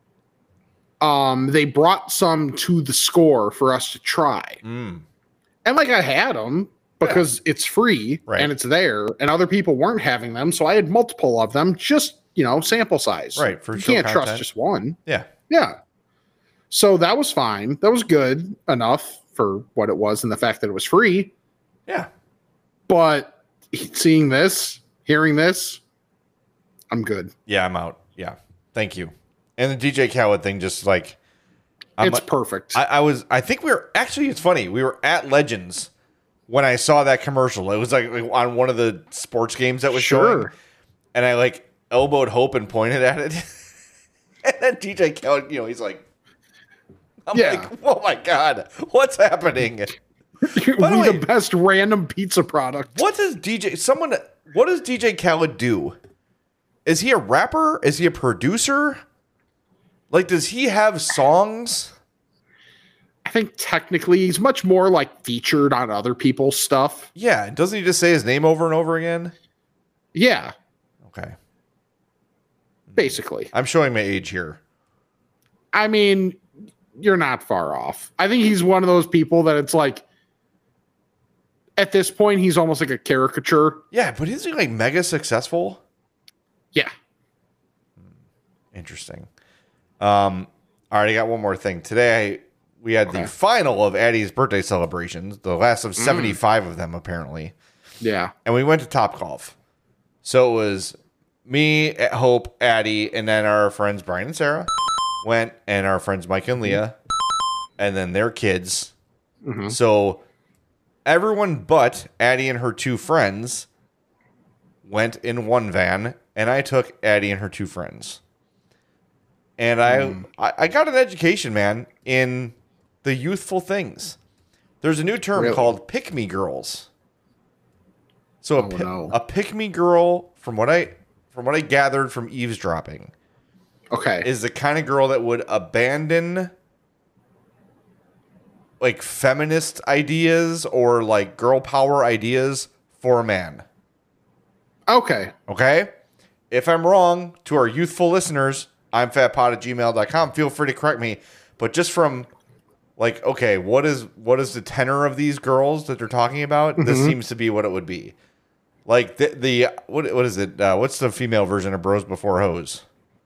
they brought some to the Score for us to try. And like I had them because it's free and it's there, and other people weren't having them, so I had multiple of them, just sample size. Right. For you can't trust just one. Yeah. Yeah. So that was fine. That was good enough for what it was and the fact that it was free. Yeah. But seeing this, hearing this, I'm good. Yeah, I'm out. Yeah. Thank you. And the DJ Khaled thing, just like, it's perfect. I think it's funny. We were at Legends when I saw that commercial. It was like on one of the sports games that was showing. And I like elbowed Hope and pointed at it. And then DJ Khaled, he's like, I'm like, oh my God, what's happening? The best random pizza product. What does DJ? Someone what does DJ Khaled do? Is he a rapper? Is he a producer? Like, does he have songs? I think technically he's much more like featured on other people's stuff. Yeah. Doesn't he just say his name over and over again? Yeah, Okay. basically. I'm showing my age here. I mean, you're not far off. I think he's one of those people that it's like, at this point, he's almost like a caricature. Yeah, but isn't he like mega successful? Yeah. Interesting. All right, I got one more thing. Today, we had the final of Addie's birthday celebrations, the last of 75 of them, apparently. Yeah. And we went to Topgolf. So it was me, Hope, Addie, and then our friends Brian and Sarah went, and our friends Mike and Leah, and then their kids. So everyone but Addie and her two friends went in one van, and I took Addie and her two friends. And I got an education, man, in the youthful things. There's a new term called pick-me girls. So a pick-me girl, from what I gathered from eavesdropping, is the kind of girl that would abandon like feminist ideas or like girl power ideas for a man. Okay. If I'm wrong, to our youthful listeners, I'm fatpod@gmail.com. Feel free to correct me. But just from like, okay, what is the tenor of these girls that they're talking about? This seems to be what it would be. Like the what is it? What's the female version of Bros Before Hoes?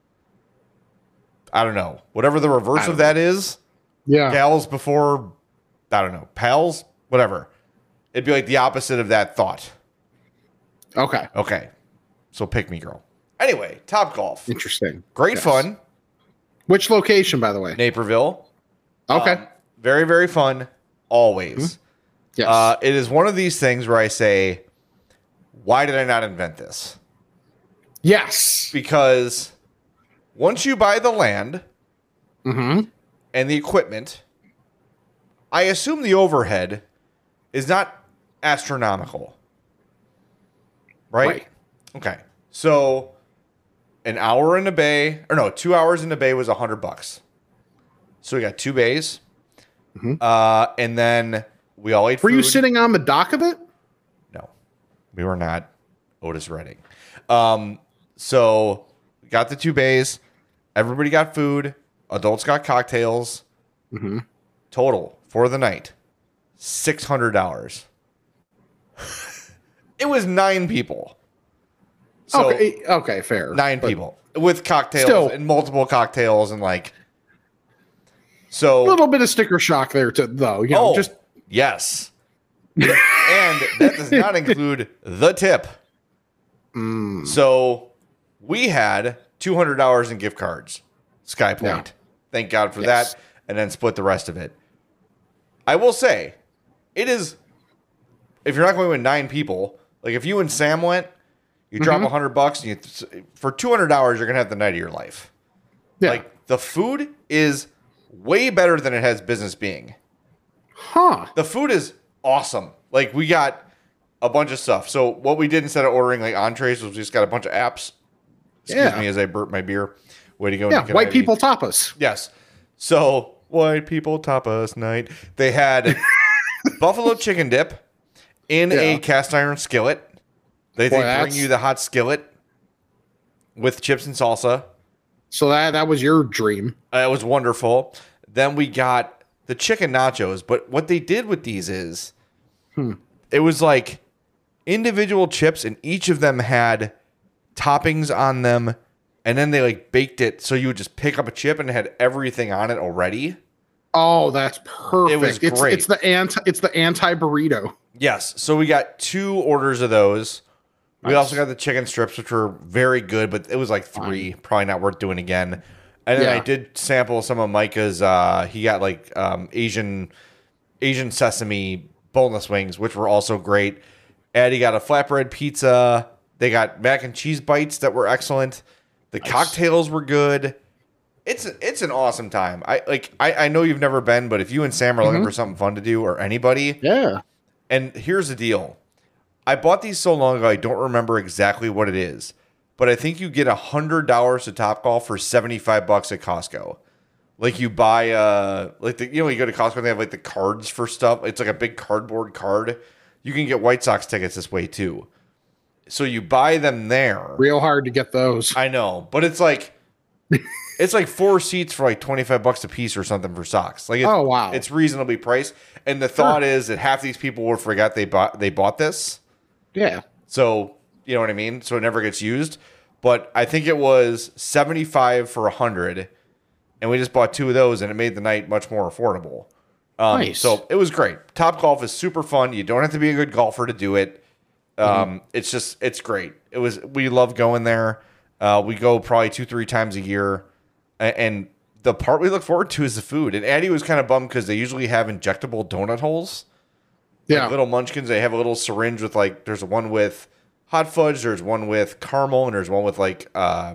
I don't know. Whatever the reverse of that is. Yeah. Gals before, I don't know, pals, whatever. It'd be like the opposite of that thought. Okay. So pick me, girl. Anyway, Topgolf. Interesting. Great fun. Which location, by the way? Naperville. Okay. Very, very fun. Always. Yes. It is one of these things where I say, why did I not invent this? Yes. Because once you buy the land and the equipment, I assume the overhead is not astronomical. Right? Okay. So an hour in the bay, or no, 2 hours in the bay was $100. So we got 2 bays. And then we all ate food. Were you sitting on the dock of it? No, we were not. Otis Redding. So we got the 2 bays. Everybody got food. Adults got cocktails. Total for the night, $600. It was 9 people. So okay, fair. 9 people with cocktails and multiple cocktails and like. So a little bit of sticker shock there, though. You know, just yes. And that does not include the tip. So we had $200 in gift cards. SkyPoint. Yeah. Thank God for that. And then split the rest of it. I will say, it is, if you're not going with 9 people, like if you and Sam went, you drop $100 and for $200, you're going to have the night of your life. Yeah. Like the food is way better than it has business being. The food is awesome. Like we got a bunch of stuff. So what we did instead of ordering like entrees was we just got a bunch of apps. Excuse me as I burp my beer. Way to go. Yeah, white people tapas. Yes. So white people tapas night. They had buffalo chicken dip in a cast iron skillet. They bring you the hot skillet with chips and salsa. So that was your dream. It was wonderful. Then we got the chicken nachos. But what they did with these is it was like individual chips, and each of them had toppings on them. And then they like baked it so you would just pick up a chip and it had everything on it already. Oh, that's perfect. It was great. It's the anti burrito. Yes. So we got 2 orders of those. We also got the chicken strips, which were very good, but it was like 3, probably not worth doing again. And then I did sample some of Micah's. He got like Asian sesame boneless wings, which were also great. Addie got a flatbread pizza. They got mac and cheese bites that were excellent. The cocktails were good. It's an awesome time. I know you've never been, but if you and Sam are looking for something fun to do, or anybody, and here's the deal. I bought these so long ago, I don't remember exactly what it is. But I think you get $100 to Topgolf for $75 at Costco. Like you buy, you go to Costco and they have like the cards for stuff. It's like a big cardboard card. You can get White Sox tickets this way too. So you buy them there. Real hard to get those. I know, but it's like 4 seats for like $25 a piece or something for socks. Like, oh wow, it's reasonably priced. And the thought is that half these people will forget they bought this. Yeah. So you know what I mean? So it never gets used. But I think it was $75 for $100, and we just bought 2 of those, and it made the night much more affordable. Nice. So it was great. Topgolf is super fun. You don't have to be a good golfer to do it. It's great. We love going there. We go probably 2-3 times a year, and the part we look forward to is the food. And Addie was kind of bummed because they usually have injectable donut holes. Yeah. Like little munchkins. They have a little syringe with there's one with hot fudge, there's one with caramel, and there's one with like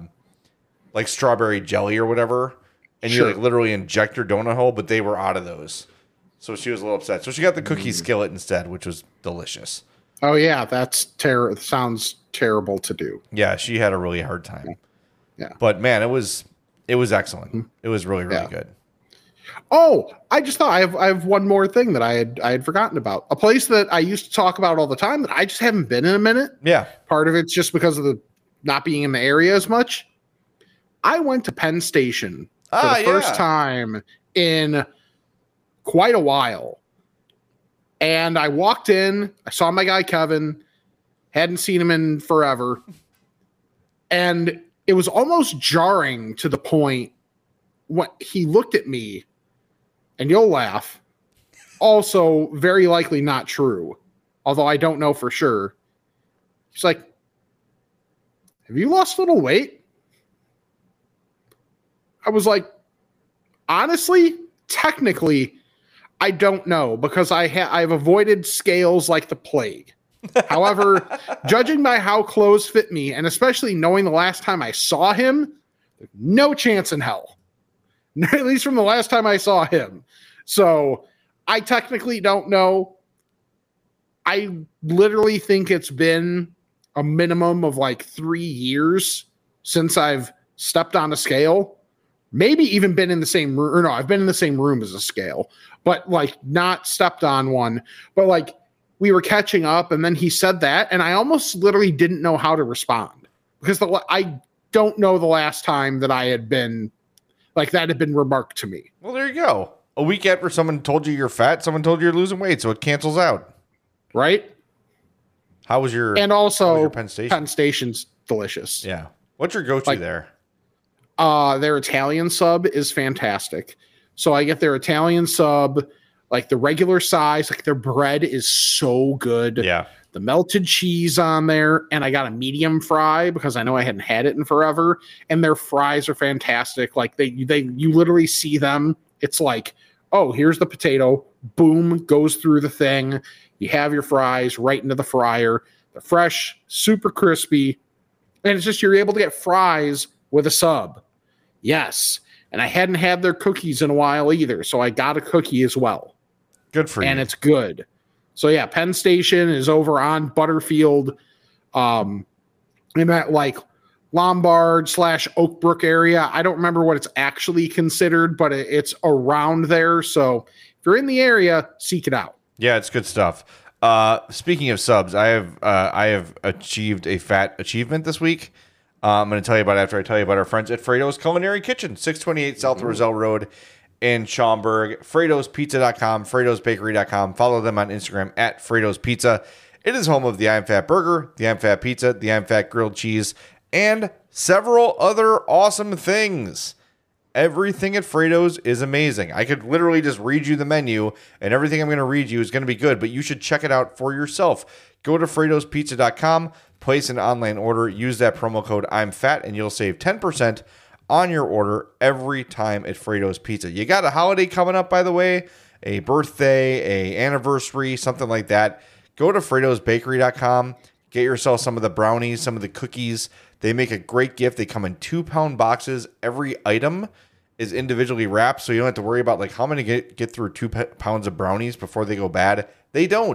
strawberry jelly or whatever. And you literally inject your donut hole, but they were out of those. So she was a little upset. So she got the cookie skillet instead, which was delicious. Oh yeah, that's sounds terrible to do. Yeah, she had a really hard time. Yeah. But man, it was excellent. It was really, really good. Oh, I just thought I have one more thing that I had forgotten about. A place that I used to talk about all the time that I just haven't been in a minute. Yeah. Part of it's just because of the not being in the area as much. I went to Penn Station for the first time in quite a while. And I walked in, I saw my guy Kevin, hadn't seen him in forever. And it was almost jarring to the point when he looked at me, and you'll laugh. Also, very likely not true, although I don't know for sure. He's like, "Have you lost a little weight?" I was like, honestly, technically, I don't know because I've avoided scales like the plague. However, judging by how clothes fit me, and especially knowing the last time I saw him, no chance in hell. At least from the last time I saw him. So I technically don't know. I literally think it's been a minimum of like 3 years since I've stepped on a scale. Maybe even been in the same room. Or no, I've been in the same room as a scale, but like not stepped on one. But like we were catching up, and then he said that, and I almost literally didn't know how to respond because I don't know the last time that I had been like that had been remarked to me. Well, there you go. A week after someone told you you're fat, someone told you you're losing weight, so it cancels out. Right? How was your Penn Station? Penn Station's delicious. Yeah. What's your go-to there? Their Italian sub is fantastic. So I get their Italian sub, like the regular size, like their bread is so good. Yeah. The melted cheese on there, and I got a medium fry because I know I hadn't had it in forever. And their fries are fantastic. Like you literally see them. It's like, oh, here's the potato. Boom, goes through the thing. You have your fries right into the fryer. They're fresh, super crispy, and it's just you're able to get fries with a sub. Yes, and I hadn't had their cookies in a while either, so I got a cookie as well. Good for you. And it's good. So yeah, Penn Station is over on Butterfield, in that like Lombard / Oakbrook area. I don't remember what it's actually considered, but it's around there. So if you're in the area, seek it out. Yeah, it's good stuff. Speaking of subs, I have achieved a fat achievement this week. I'm going to tell you about it after I tell you about our friends at Fredo's Culinary Kitchen, 628 South Roselle Road in Schaumburg. Fredo'sPizza.com, Fredo'sBakery.com. Follow them on Instagram at Fredo's Pizza. It is home of the I'm Fat Burger, the I'm Fat Pizza, the I'm Fat Grilled Cheese, and several other awesome things. Everything at Fredo's is amazing. I could literally just read you the menu, and everything I'm going to read you is going to be good, but you should check it out for yourself. Go to Fredo'sPizza.com, place an online order, use that promo code I'm Fat, and you'll save 10% on your order every time at Fredo's Pizza. You got a holiday coming up, by the way, a birthday, a anniversary, something like that. Go to Fredo'sBakery.com, get yourself some of the brownies, some of the cookies. They make a great gift. They come in 2-pound boxes. Every item is individually wrapped, so you don't have to worry about like how many get through 2 pounds of brownies before they go bad. They don't.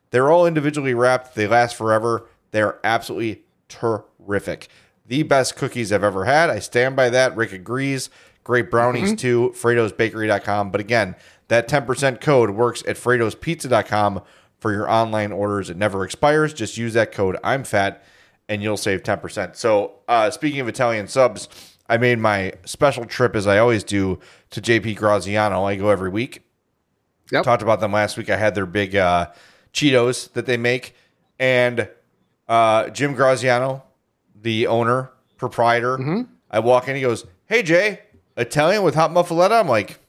They're all individually wrapped. They last forever. They're absolutely terrific. The best cookies I've ever had. I stand by that. Rick agrees. Great brownies too. FredosBakery.com. But again, that 10% code works at FredosPizza.com for your online orders. It never expires. Just use that code I'm fat and you'll save 10%. So speaking of Italian subs, I made my special trip, as I always do, to JP Graziano. I go every week. Yep. Talked about them last week. I had their big Cheetos that they make. And Jim Graziano, the owner, proprietor, I walk in, he goes, "Hey, Jay, Italian with hot muffaletta?" I'm like,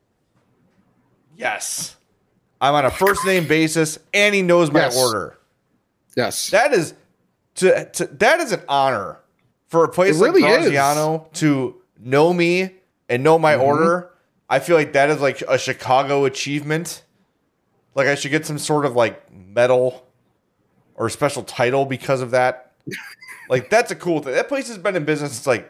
yes. I'm on a first-name basis, and he knows my order. Yes. That is that is an honor for a place like Graziano to know me and know my order. I feel like that is like a Chicago achievement. Like I should get some sort of like medal or special title because of that. Like that's a cool thing. That place has been in business since like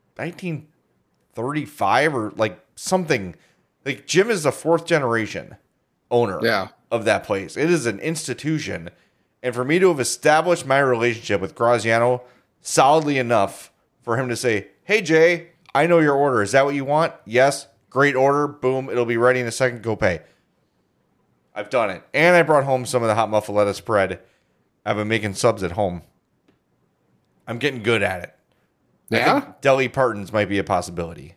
1935 or like something. Like Jim is the 4th generation owner of that place. It is an institution. And for me to have established my relationship with Graziano solidly enough for him to say, "Hey, Jay, I know your order. Is that what you want?" "Yes." "Great order. Boom. It'll be ready in a second. Go pay." I've done it. And I brought home some of the hot muffaletta spread. I've been making subs at home. I'm getting good at it. Yeah? I think Deli Partons might be a possibility.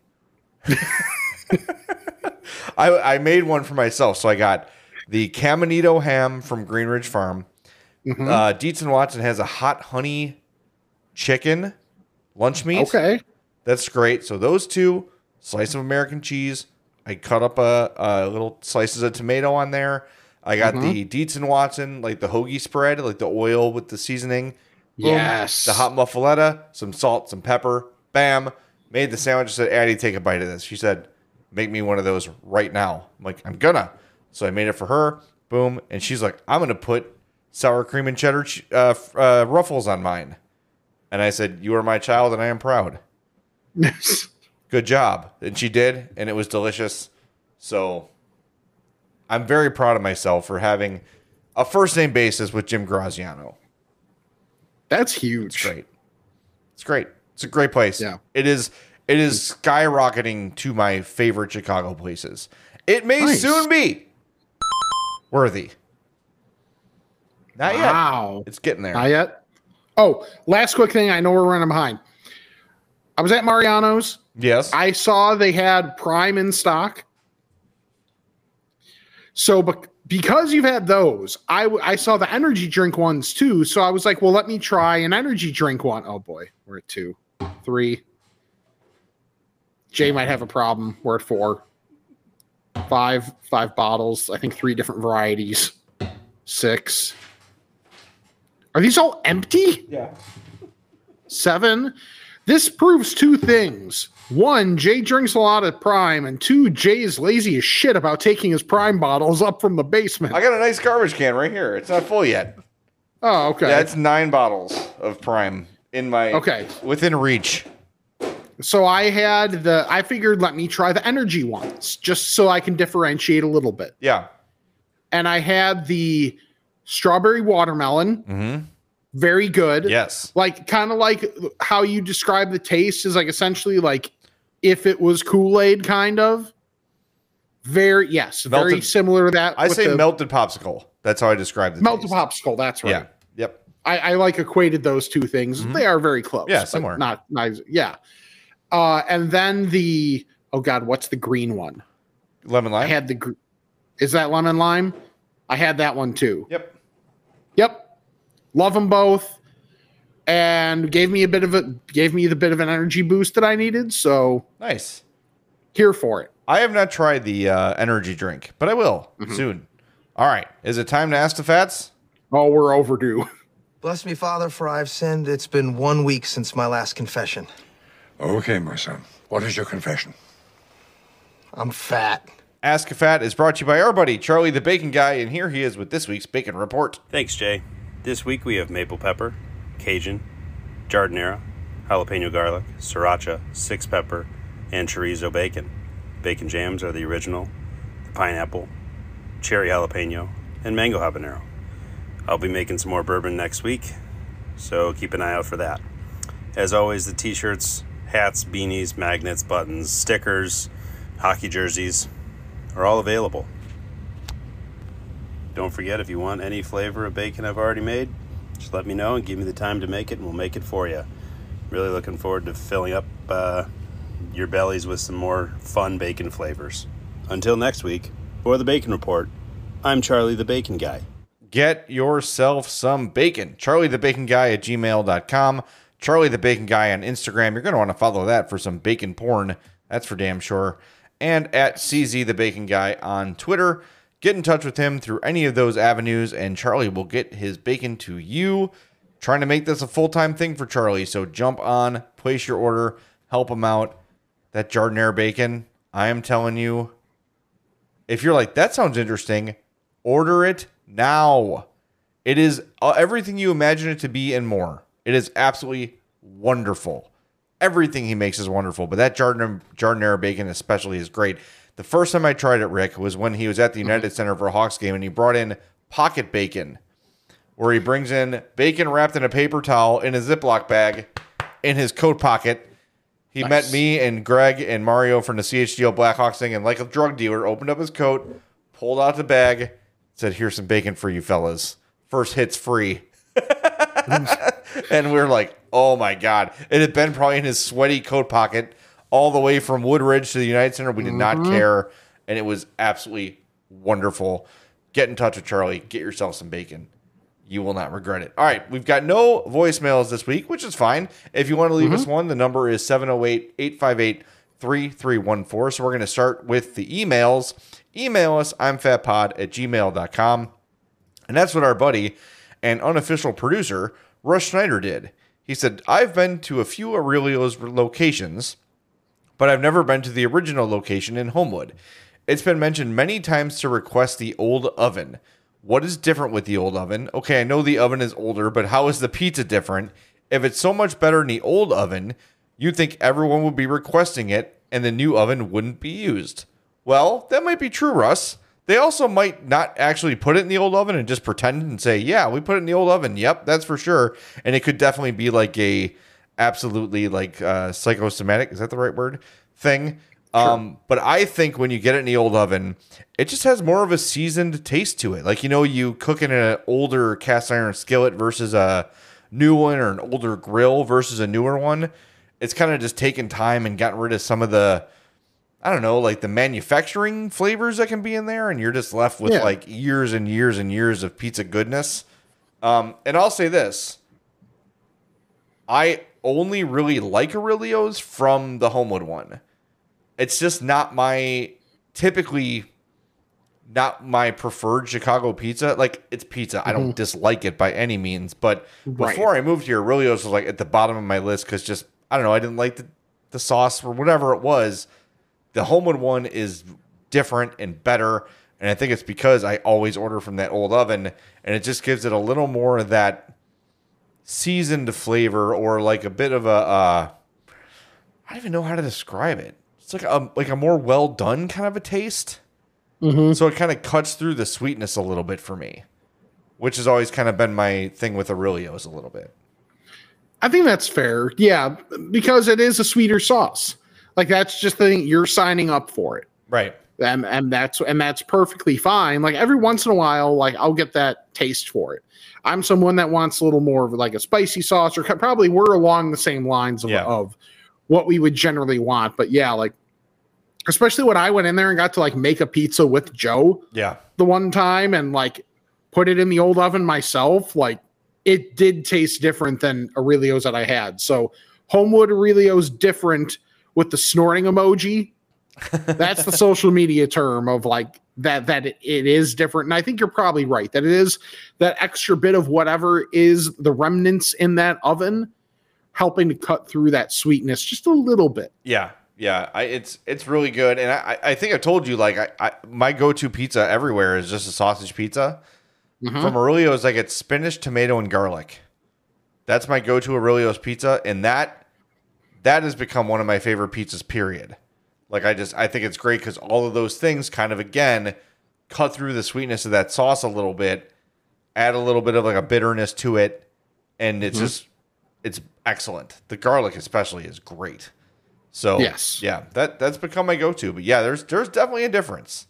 I made one for myself. So I got the Caminito ham from Greenridge Farm. Dietz and Watson has a hot honey chicken lunch meat. Okay. That's great. So those two, slice of American cheese. I cut up a little slices of tomato on there. I got the Dietz and Watson, like the hoagie spread, like the oil with the seasoning. Boom. Yes. The hot muffaletta, some salt, some pepper. Bam. Made the sandwich. Said, "Addie, take a bite of this." She said, "Make me one of those right now." I'm like, "I'm gonna." So I made it for her. Boom. And she's like, "I'm going to put sour cream and cheddar ruffles on mine." And I said, "You are my child and I am proud." Good job. And she did. And it was delicious. So I'm very proud of myself for having a first name basis with Jim Graziano. That's huge. It's great. It's great. It's a great place. Yeah. It is skyrocketing to my favorite Chicago places. It may soon be worthy. Not yet. Wow. It's getting there. Not yet? Oh, last quick thing. I know we're running behind. I was at Mariano's. Yes. I saw they had Prime in stock. So because you've had those, I saw the energy drink ones too. So I was like, well, let me try an energy drink one. Oh boy, we're at 2, 3. Jay might have a problem. We're at 4. 5 bottles. I think 3 different varieties. 6. Are these all empty? Yeah. 7. This proves 2 things. 1, Jay drinks a lot of Prime, and 2, Jay is lazy as shit about taking his Prime bottles up from the basement. I got a nice garbage can right here. It's not full yet. Oh, okay. Yeah, it's 9 bottles of Prime in my within reach. So I figured let me try the energy ones just so I can differentiate a little bit. Yeah. And I had the strawberry watermelon. Mm-hmm. Very good. Yes. Like kind of like how you describe the taste is like essentially like if it was Kool-Aid kind of. Very similar to that. I say melted popsicle. That's how I describe the melted taste. popsicle. That's right. Yeah. Yep. I like equated those 2 things. Mm-hmm. They are very close. Yeah, similar. Not nice. Yeah. And then what's the green one? Lemon lime. I had is that lemon lime? I had that one too. Yep. Love them both, and gave me the bit of an energy boost that I needed. So nice. Here for it. I have not tried the energy drink, but I will soon. All right. Is it time to ask the Fats? Oh, we're overdue. Bless me, Father, for I've sinned. It's been 1 week since my last confession. Okay, my son. What is your confession? I'm fat. Ask a Fat is brought to you by our buddy, Charlie the Bacon Guy, and here he is with this week's Bacon Report. Thanks, Jay. This week we have maple pepper, Cajun, giardiniera, jalapeno garlic, sriracha, 6 pepper, and chorizo bacon. Bacon jams are the original, the pineapple, cherry jalapeno, and mango habanero. I'll be making some more bourbon next week, so keep an eye out for that. As always, the t-shirts, hats, beanies, magnets, buttons, stickers, hockey jerseys are all available. Don't forget, if you want any flavor of bacon I've already made, just let me know and give me the time to make it, and we'll make it for you. Really looking forward to filling up your bellies with some more fun bacon flavors. Until next week, for the Bacon Report, I'm Charlie the Bacon Guy. Get yourself some bacon. CharlieTheBaconGuy@gmail.com. Charlie the Bacon Guy on Instagram. You're going to want to follow that for some bacon porn. That's for damn sure. And at CZ the Bacon Guy on Twitter. Get in touch with him through any of those avenues, and Charlie will get his bacon to you. Trying to make this a full-time thing for Charlie, so jump on, place your order, help him out. That Jardinera bacon, I am telling you, if you're like, that sounds interesting, order it now. It is everything you imagine it to be and more. It is absolutely wonderful. Everything he makes is wonderful, but that Jardinera bacon especially is great. The first time I tried it, Rick, was when he was at the United Center for a Hawks game, and he brought in pocket bacon, where he brings in bacon wrapped in a paper towel in a Ziploc bag in his coat pocket. He met me and Greg and Mario from the CHGO Blackhawks thing, and like a drug dealer, opened up his coat, pulled out the bag, said, "Here's some bacon for you fellas. First hit's free." And we were like, oh my God. It had been probably in his sweaty coat pocket all the way from Woodridge to the United Center. We did not care. And it was absolutely wonderful. Get in touch with Charlie. Get yourself some bacon. You will not regret it. All right. We've got no voicemails this week, which is fine. If you want to leave us one, the number is 708-858-3314. So we're going to start with the emails. Email us, imfatpod@gmail.com. And that's what our buddy and unofficial producer, Russ Schneider, did. He said, I've been to a few Aurelio's locations, but I've never been to the original location in Homewood. It's been mentioned many times to request the old oven. What is different with the old oven? Okay, I know the oven is older, but how is the pizza different? If it's so much better in the old oven, you'd think everyone would be requesting it and the new oven wouldn't be used. Well, that might be true, Russ. They also might not actually put it in the old oven and just pretend and say, yeah, we put it in the old oven. Yep, that's for sure. And it could definitely be like a absolutely like psychosomatic, is that the right word? Thing. Sure. But I think when you get it in the old oven, it just has more of a seasoned taste to it. Like, you know, you cook in an older cast iron skillet versus a new one, or an older grill versus a newer one. It's kind of just taken time and gotten rid of some of the, I don't know, like the manufacturing flavors that can be in there, and you're just left with like years and years and years of pizza goodness. And I'll say this. I only really like Aurelio's from the Homewood one. It's just not my, typically not my preferred Chicago pizza. Like, it's pizza. I don't dislike it by any means, but before I moved here, Aurelio's was like at the bottom of my list because just, I don't know, I didn't like the sauce or whatever it was. The Homewood one is different and better, and I think it's because I always order from that old oven, and it just gives it a little more of that seasoned flavor, or like a bit of a, I don't even know how to describe it. It's like a more well done kind of a taste. So it kind of cuts through the sweetness a little bit for me, which has always kind of been my thing with Aurelio's a little bit. I think that's fair. Yeah, because it is a sweeter sauce. Like, that's just the thing, you're signing up for it. Right. And that's perfectly fine. Like, every once in a while, like, I'll get that taste for it. I'm someone that wants a little more of like a spicy sauce, or probably we're along the same lines of what we would generally want. But yeah, like, especially when I went in there and got to like make a pizza with Joe the one time and like put it in the old oven myself, like, it did taste different than Aurelio's that I had. So Homewood Aurelio's different with the snorting emoji. That's the social media term of like that it is different. And I think you're probably right that it is that extra bit of whatever is the remnants in that oven helping to cut through that sweetness just a little bit. Yeah. Yeah. It's really good. And I think I told you, like, my go-to pizza everywhere is just a sausage pizza. From Aurelio's, I get spinach, tomato, and garlic. That's my go-to Aurelio's pizza. And that has become one of my favorite pizzas, period. Like, I think it's great because all of those things kind of, again, cut through the sweetness of that sauce a little bit. add a little bit of like a bitterness to it, and it's it's excellent. The garlic especially is great. So yes, yeah, that's become my go-to. But yeah, there's definitely a difference.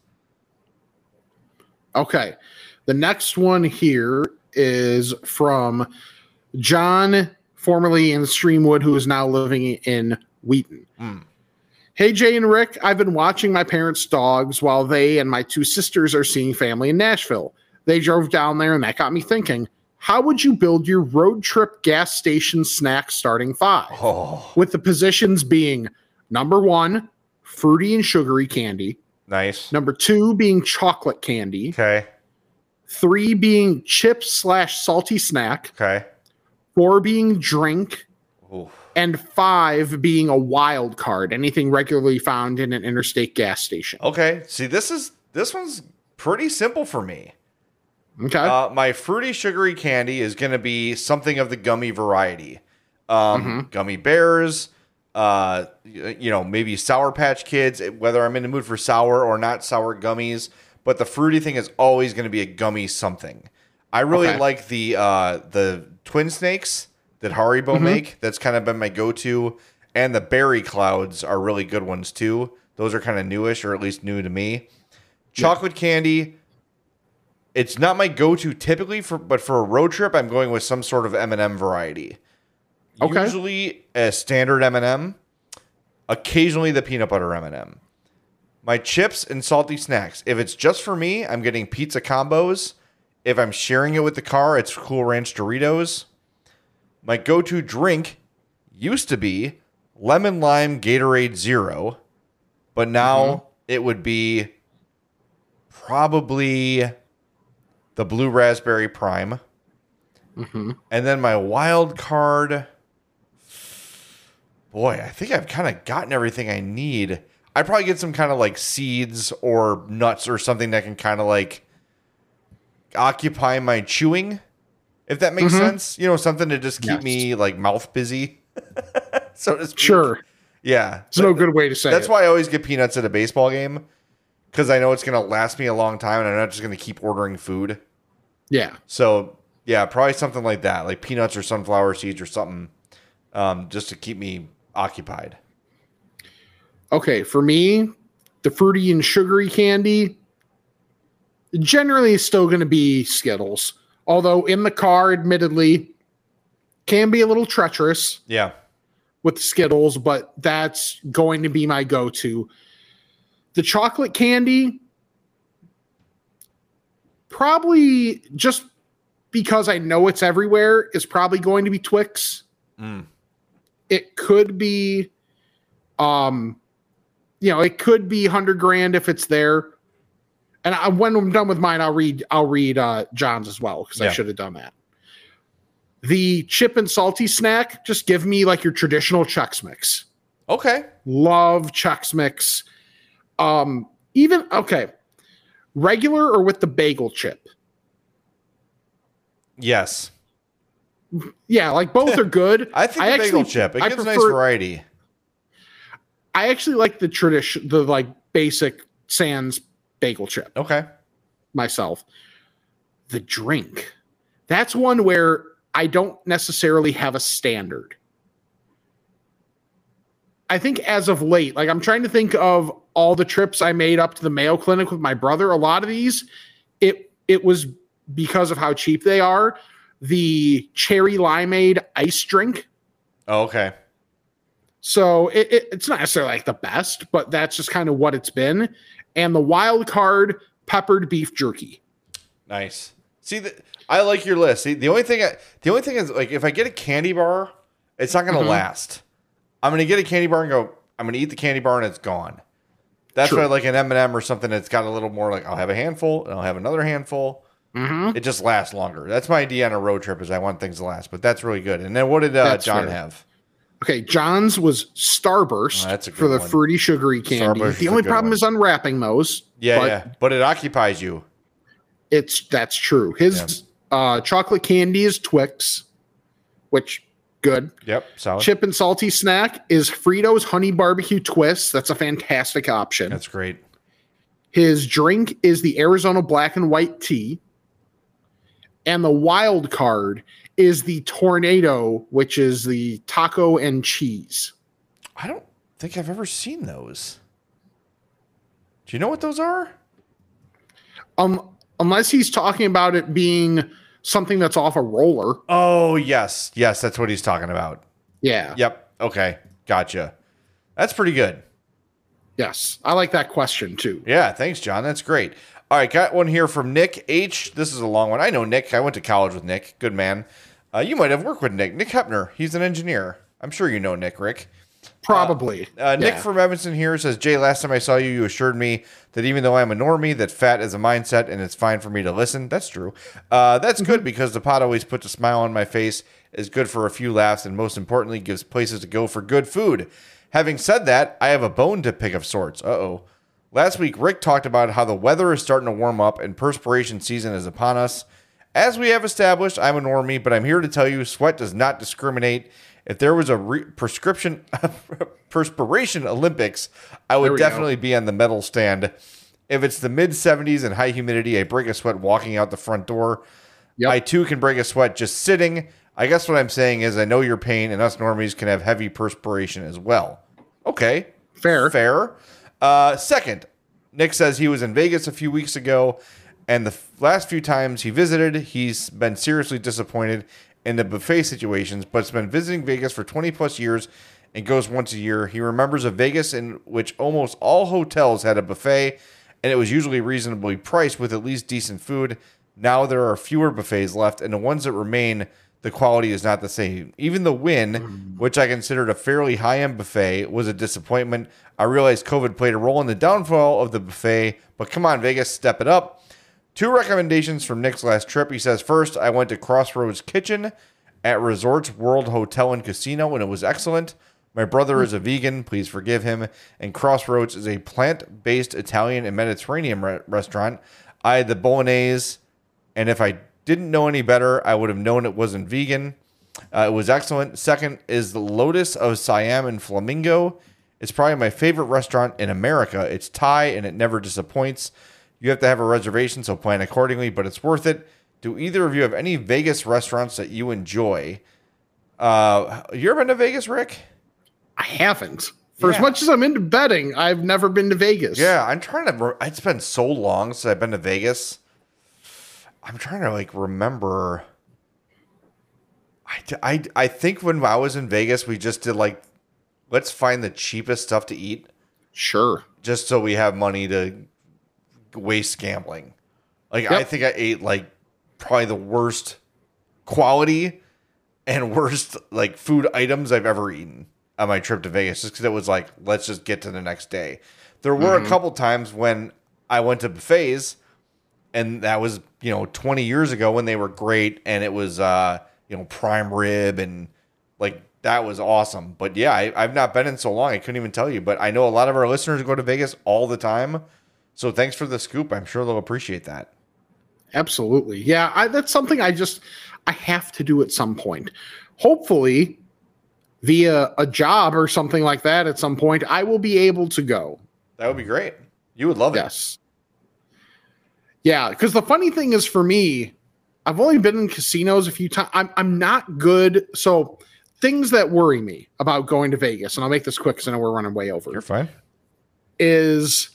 Okay, the next one here is from John, formerly in Streamwood, who is now living in Wheaton. Hey, Jay and Rick, I've been watching my parents' dogs while they and my two sisters are seeing family in Nashville. They drove down there, and that got me thinking, how would you build your road trip gas station snack starting 5? With the positions being number 1, fruity and sugary candy. Nice. Number 2 being chocolate candy. Okay. 3 being chips/salty snack. Okay. 4 being drink. Oof. And 5 being a wild card, anything regularly found in an interstate gas station. Okay. See, this one's pretty simple for me. Okay. My fruity sugary candy is going to be something of the gummy variety. Gummy bears, maybe Sour Patch Kids, whether I'm in the mood for sour or not sour gummies. But the fruity thing is always going to be a gummy something. I really like the Twin Snakes that Haribo make. That's kind of been my go-to. And the Berry Clouds are really good ones too. Those are kind of newish, or at least new to me. Chocolate candy, it's not my go-to typically, but for a road trip, I'm going with some sort of M&M variety. Okay. Usually a standard M&M, occasionally the peanut butter M&M. My chips and salty snacks, if it's just for me, I'm getting pizza combos. If I'm sharing it with the car, it's Cool Ranch Doritos. My go-to drink used to be lemon lime Gatorade Zero, but now it would be probably the blue raspberry Prime. And then my wild card, boy, I think I've kind of gotten everything I need. I'd probably get some kind of like seeds or nuts or something that can kind of like occupy my chewing, if that makes sense. Something to just keep me like mouth busy, so to speak. Sure. Yeah. There's no good way to say That's it. why I always get peanuts at a baseball game, because I know it's going to last me a long time and I'm not just going to keep ordering food. Yeah. So, yeah, probably something like that, like peanuts or sunflower seeds or something, just to keep me occupied. Okay, for me, the fruity and sugary candy generally is still going to be Skittles. Although in the car, admittedly, can be a little treacherous. Yeah. With Skittles, but that's going to be my go-to. The chocolate candy, probably just because I know it's everywhere, is probably going to be Twix. It could be, it could be 100 grand if it's there. And when I'm done with mine, I'll read John's as well, because I should have done that. The chip and salty snack, just give me like your traditional Chex Mix. Okay. Love Chex Mix. Regular or with the bagel chip? Yes. Yeah, like both are good. I think the bagel chip, it gives nice variety. I actually like the like basic sans bagel chip. Okay. Myself. The drink. That's one where I don't necessarily have a standard. I think as of late, like I'm trying to think of all the trips I made up to the Mayo Clinic with my brother. A lot of these, it was because of how cheap they are. The cherry limeade ice drink. Oh, okay. So it's not necessarily like the best, but that's just kind of what it's been. And the wild card peppered beef jerky. Nice. See, I like your list. See, the only thing is, like, if I get a candy bar, it's not going to last. I'm going to get a candy bar and go, I'm going to eat the candy bar and it's gone. That's why I like an M&M or something that's got a little more, like, I'll have a handful and I'll have another handful. It just lasts longer. That's my idea on a road trip, is I want things to last. But that's really good. And then what did John have? Okay, John's was Starburst for the fruity sugary candy. Starburst the only problem is unwrapping those. But it occupies you. That's true. His chocolate candy is Twix, which good. Yep, solid. Chip and salty snack is Fritos Honey Barbecue Twist. That's a fantastic option. That's great. His drink is the Arizona Black and White Tea. And the wild card is the tornado, which is the taco and cheese. I don't think I've ever seen those. Do you know what those are? Unless he's talking about it being something that's off a roller. Oh, yes. Yes, that's what he's talking about. Yeah. Yep. Okay. Gotcha. That's pretty good. Yes. I like that question too. Yeah. Thanks, John. That's great. All right. Got one here from Nick H. This is a long one. I know Nick. I went to college with Nick. Good man. You might have worked with Nick. Nick Hepner. He's an engineer. I'm sure you know Nick, Rick. Probably. Nick from Evanston here says, Jay, last time I saw you, you assured me that even though I'm a normie, that fat is a mindset and it's fine for me to listen. That's true. That's good because the pot always puts a smile on my face, is good for a few laughs, and most importantly, gives places to go for good food. Having said that, I have a bone to pick of sorts. Uh-oh. Last week, Rick talked about how the weather is starting to warm up and perspiration season is upon us. As we have established, I'm a normie, but I'm here to tell you sweat does not discriminate. If there was a perspiration Olympics, I would definitely be on the medal stand. If it's the mid-70s and high humidity, I break a sweat walking out the front door. Yep. I, too, can break a sweat just sitting. I guess what I'm saying is I know your pain, and us normies can have heavy perspiration as well. Okay. Fair. Second, Nick says he was in Vegas a few weeks ago, and the last few times he visited, he's been seriously disappointed in the buffet situations, but has been visiting Vegas for 20 plus years and goes once a year. He remembers a Vegas in which almost all hotels had a buffet, and it was usually reasonably priced with at least decent food. Now there are fewer buffets left, and the ones that remain, the quality is not the same. Even the Wynn, which I considered a fairly high-end buffet, was a disappointment. I realized COVID played a role in the downfall of the buffet, but come on, Vegas, step it up. 2 recommendations from Nick's last trip. He says, first, I went to Crossroads Kitchen at Resorts World Hotel and Casino, and it was excellent. My brother is a vegan, please forgive him, and Crossroads is a plant-based Italian and Mediterranean restaurant. I had the bolognese, and if I didn't know any better, I would have known it wasn't vegan. It was excellent. Second is the Lotus of Siam in Flamingo. It's probably my favorite restaurant in America. It's Thai, and it never disappoints. You have to have a reservation, so plan accordingly, but it's worth it. Do either of you have any Vegas restaurants that you enjoy? You ever been to Vegas, Rick? I haven't. For as much as I'm into betting, I've never been to Vegas. Yeah, I'm trying to... It's been so long since I've been to Vegas. I'm trying to, remember... I think when I was in Vegas, we just did, let's find the cheapest stuff to eat. Sure. Just so we have money to waste gambling. I think I ate probably the worst quality and worst food items I've ever eaten on my trip to Vegas, just because it was let's just get to the next day. There were a couple times when I went to buffets, and that was 20 years ago when they were great, and it was prime rib and that was awesome. But yeah, I've not been in so long I couldn't even tell you, but I know a lot of our listeners go to Vegas all the time. So thanks for the scoop. I'm sure they'll appreciate that. Absolutely. Yeah, that's something I have to do at some point. Hopefully, via a job or something like that at some point, I will be able to go. That would be great. You would love it. Yes. Yeah, because the funny thing is for me, I've only been in casinos a few times. I'm not good. So things that worry me about going to Vegas, and I'll make this quick because I know we're running way over. You're fine. Is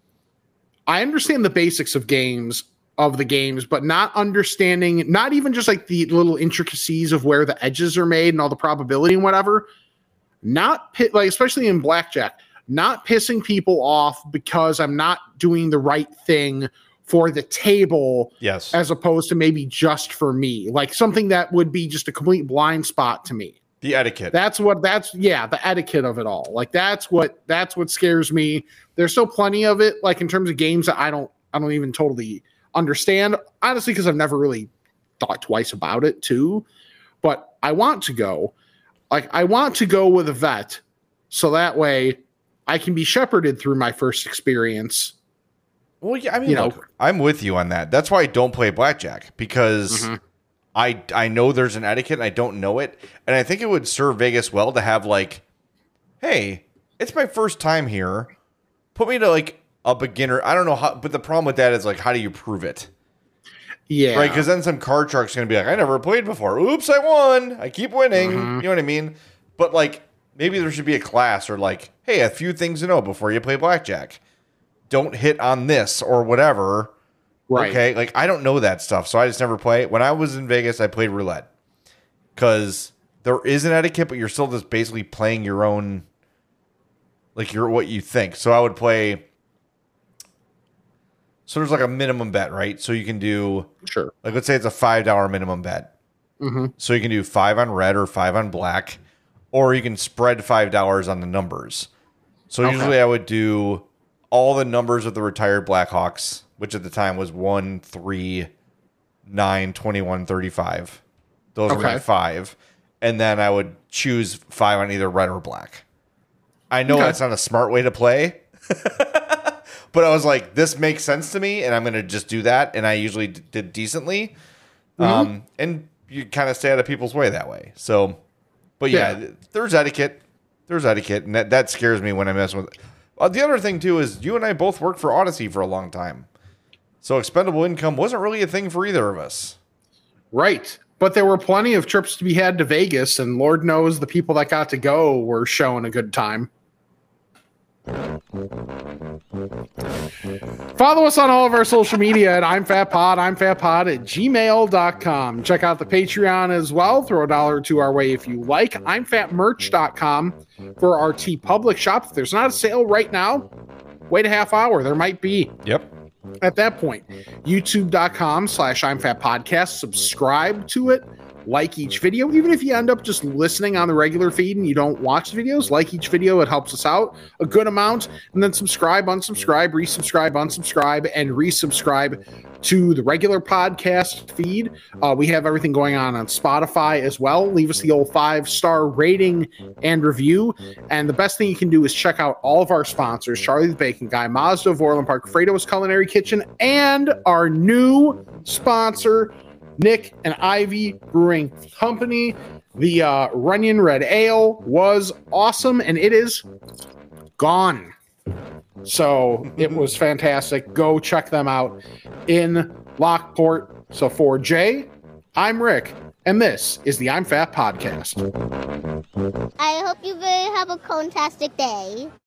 I understand the basics of the games, but not understanding, not even just the little intricacies of where the edges are made and all the probability and whatever. Not especially in blackjack, not pissing people off because I'm not doing the right thing for the table. Yes. As opposed to maybe just for me, something that would be just a complete blind spot to me. The etiquette. The etiquette of it all. That's what scares me. There's still plenty of it, in terms of games that I don't even totally understand, honestly, because I've never really thought twice about it too. But I want to go. I want to go with a vet, so that way I can be shepherded through my first experience. Well, yeah, I mean, look, I'm with you on that. That's why I don't play blackjack, because I know there's an etiquette and I don't know it. And I think it would serve Vegas well to have hey, it's my first time here. Put me to a beginner. I don't know how, but the problem with that is how do you prove it? Yeah. Right, because then some card shark's going to be like, I never played before. Oops, I won. I keep winning. You know what I mean? But, like, maybe there should be a class or, like, hey, a few things to know before you play blackjack. Don't hit on this or whatever. Right. Okay? Like, I don't know that stuff, so I just never play. When I was in Vegas, I played roulette. Because there is an etiquette, but you're still just basically playing your own, like, what you think. So I would play... So there's like a minimum bet, right? So you can do, sure. Like, let's say it's a $5 minimum bet. So you can do 5 on red or 5 on black, or you can spread $5 on the numbers. So usually I would do all the numbers of the retired Blackhawks, which at the time was 1, 3, 9, 21, 35. Those were my 5. And then I would choose 5 on either red or black. I know that's not a smart way to play. But I was like, this makes sense to me, and I'm going to just do that. And I usually did decently. And you kind of stay out of people's way that way. So, but yeah, there's etiquette. There's etiquette. And that scares me when I mess with the other thing, too, is you and I both worked for Odyssey for a long time. So expendable income wasn't really a thing for either of us. Right. But there were plenty of trips to be had to Vegas, and Lord knows the people that got to go were showing a good time. Follow us on all of our social media at I'mFatPod, I'mFatPod at gmail.com. Check out the Patreon as well. Throw $1 or $2 our way if you like. I'mFatMerch.com for our TeePublic shop. If there's not a sale right now, wait a half hour. There might be. Yep. At that point, youtube.com/I'mFatPodcast. Subscribe to it. Like each video. Even if you end up just listening on the regular feed and you don't watch the videos, like each video. It helps us out a good amount. And then subscribe, unsubscribe, resubscribe, unsubscribe, and resubscribe to the regular podcast feed. We have everything going on Spotify as well. Leave us the old 5-star rating and review. And the best thing you can do is check out all of our sponsors, Charlie the Bacon Guy, Mazda of Orland Park, Fredo's Culinary Kitchen, and our new sponsor, Nick and Ivy Brewing Company. The Runyon Red Ale was awesome, and it is gone. So it was fantastic. Go check them out in Lockport. So for Jay, I'm Rick, and this is the I'm Fat Podcast. I hope you have a fantastic day.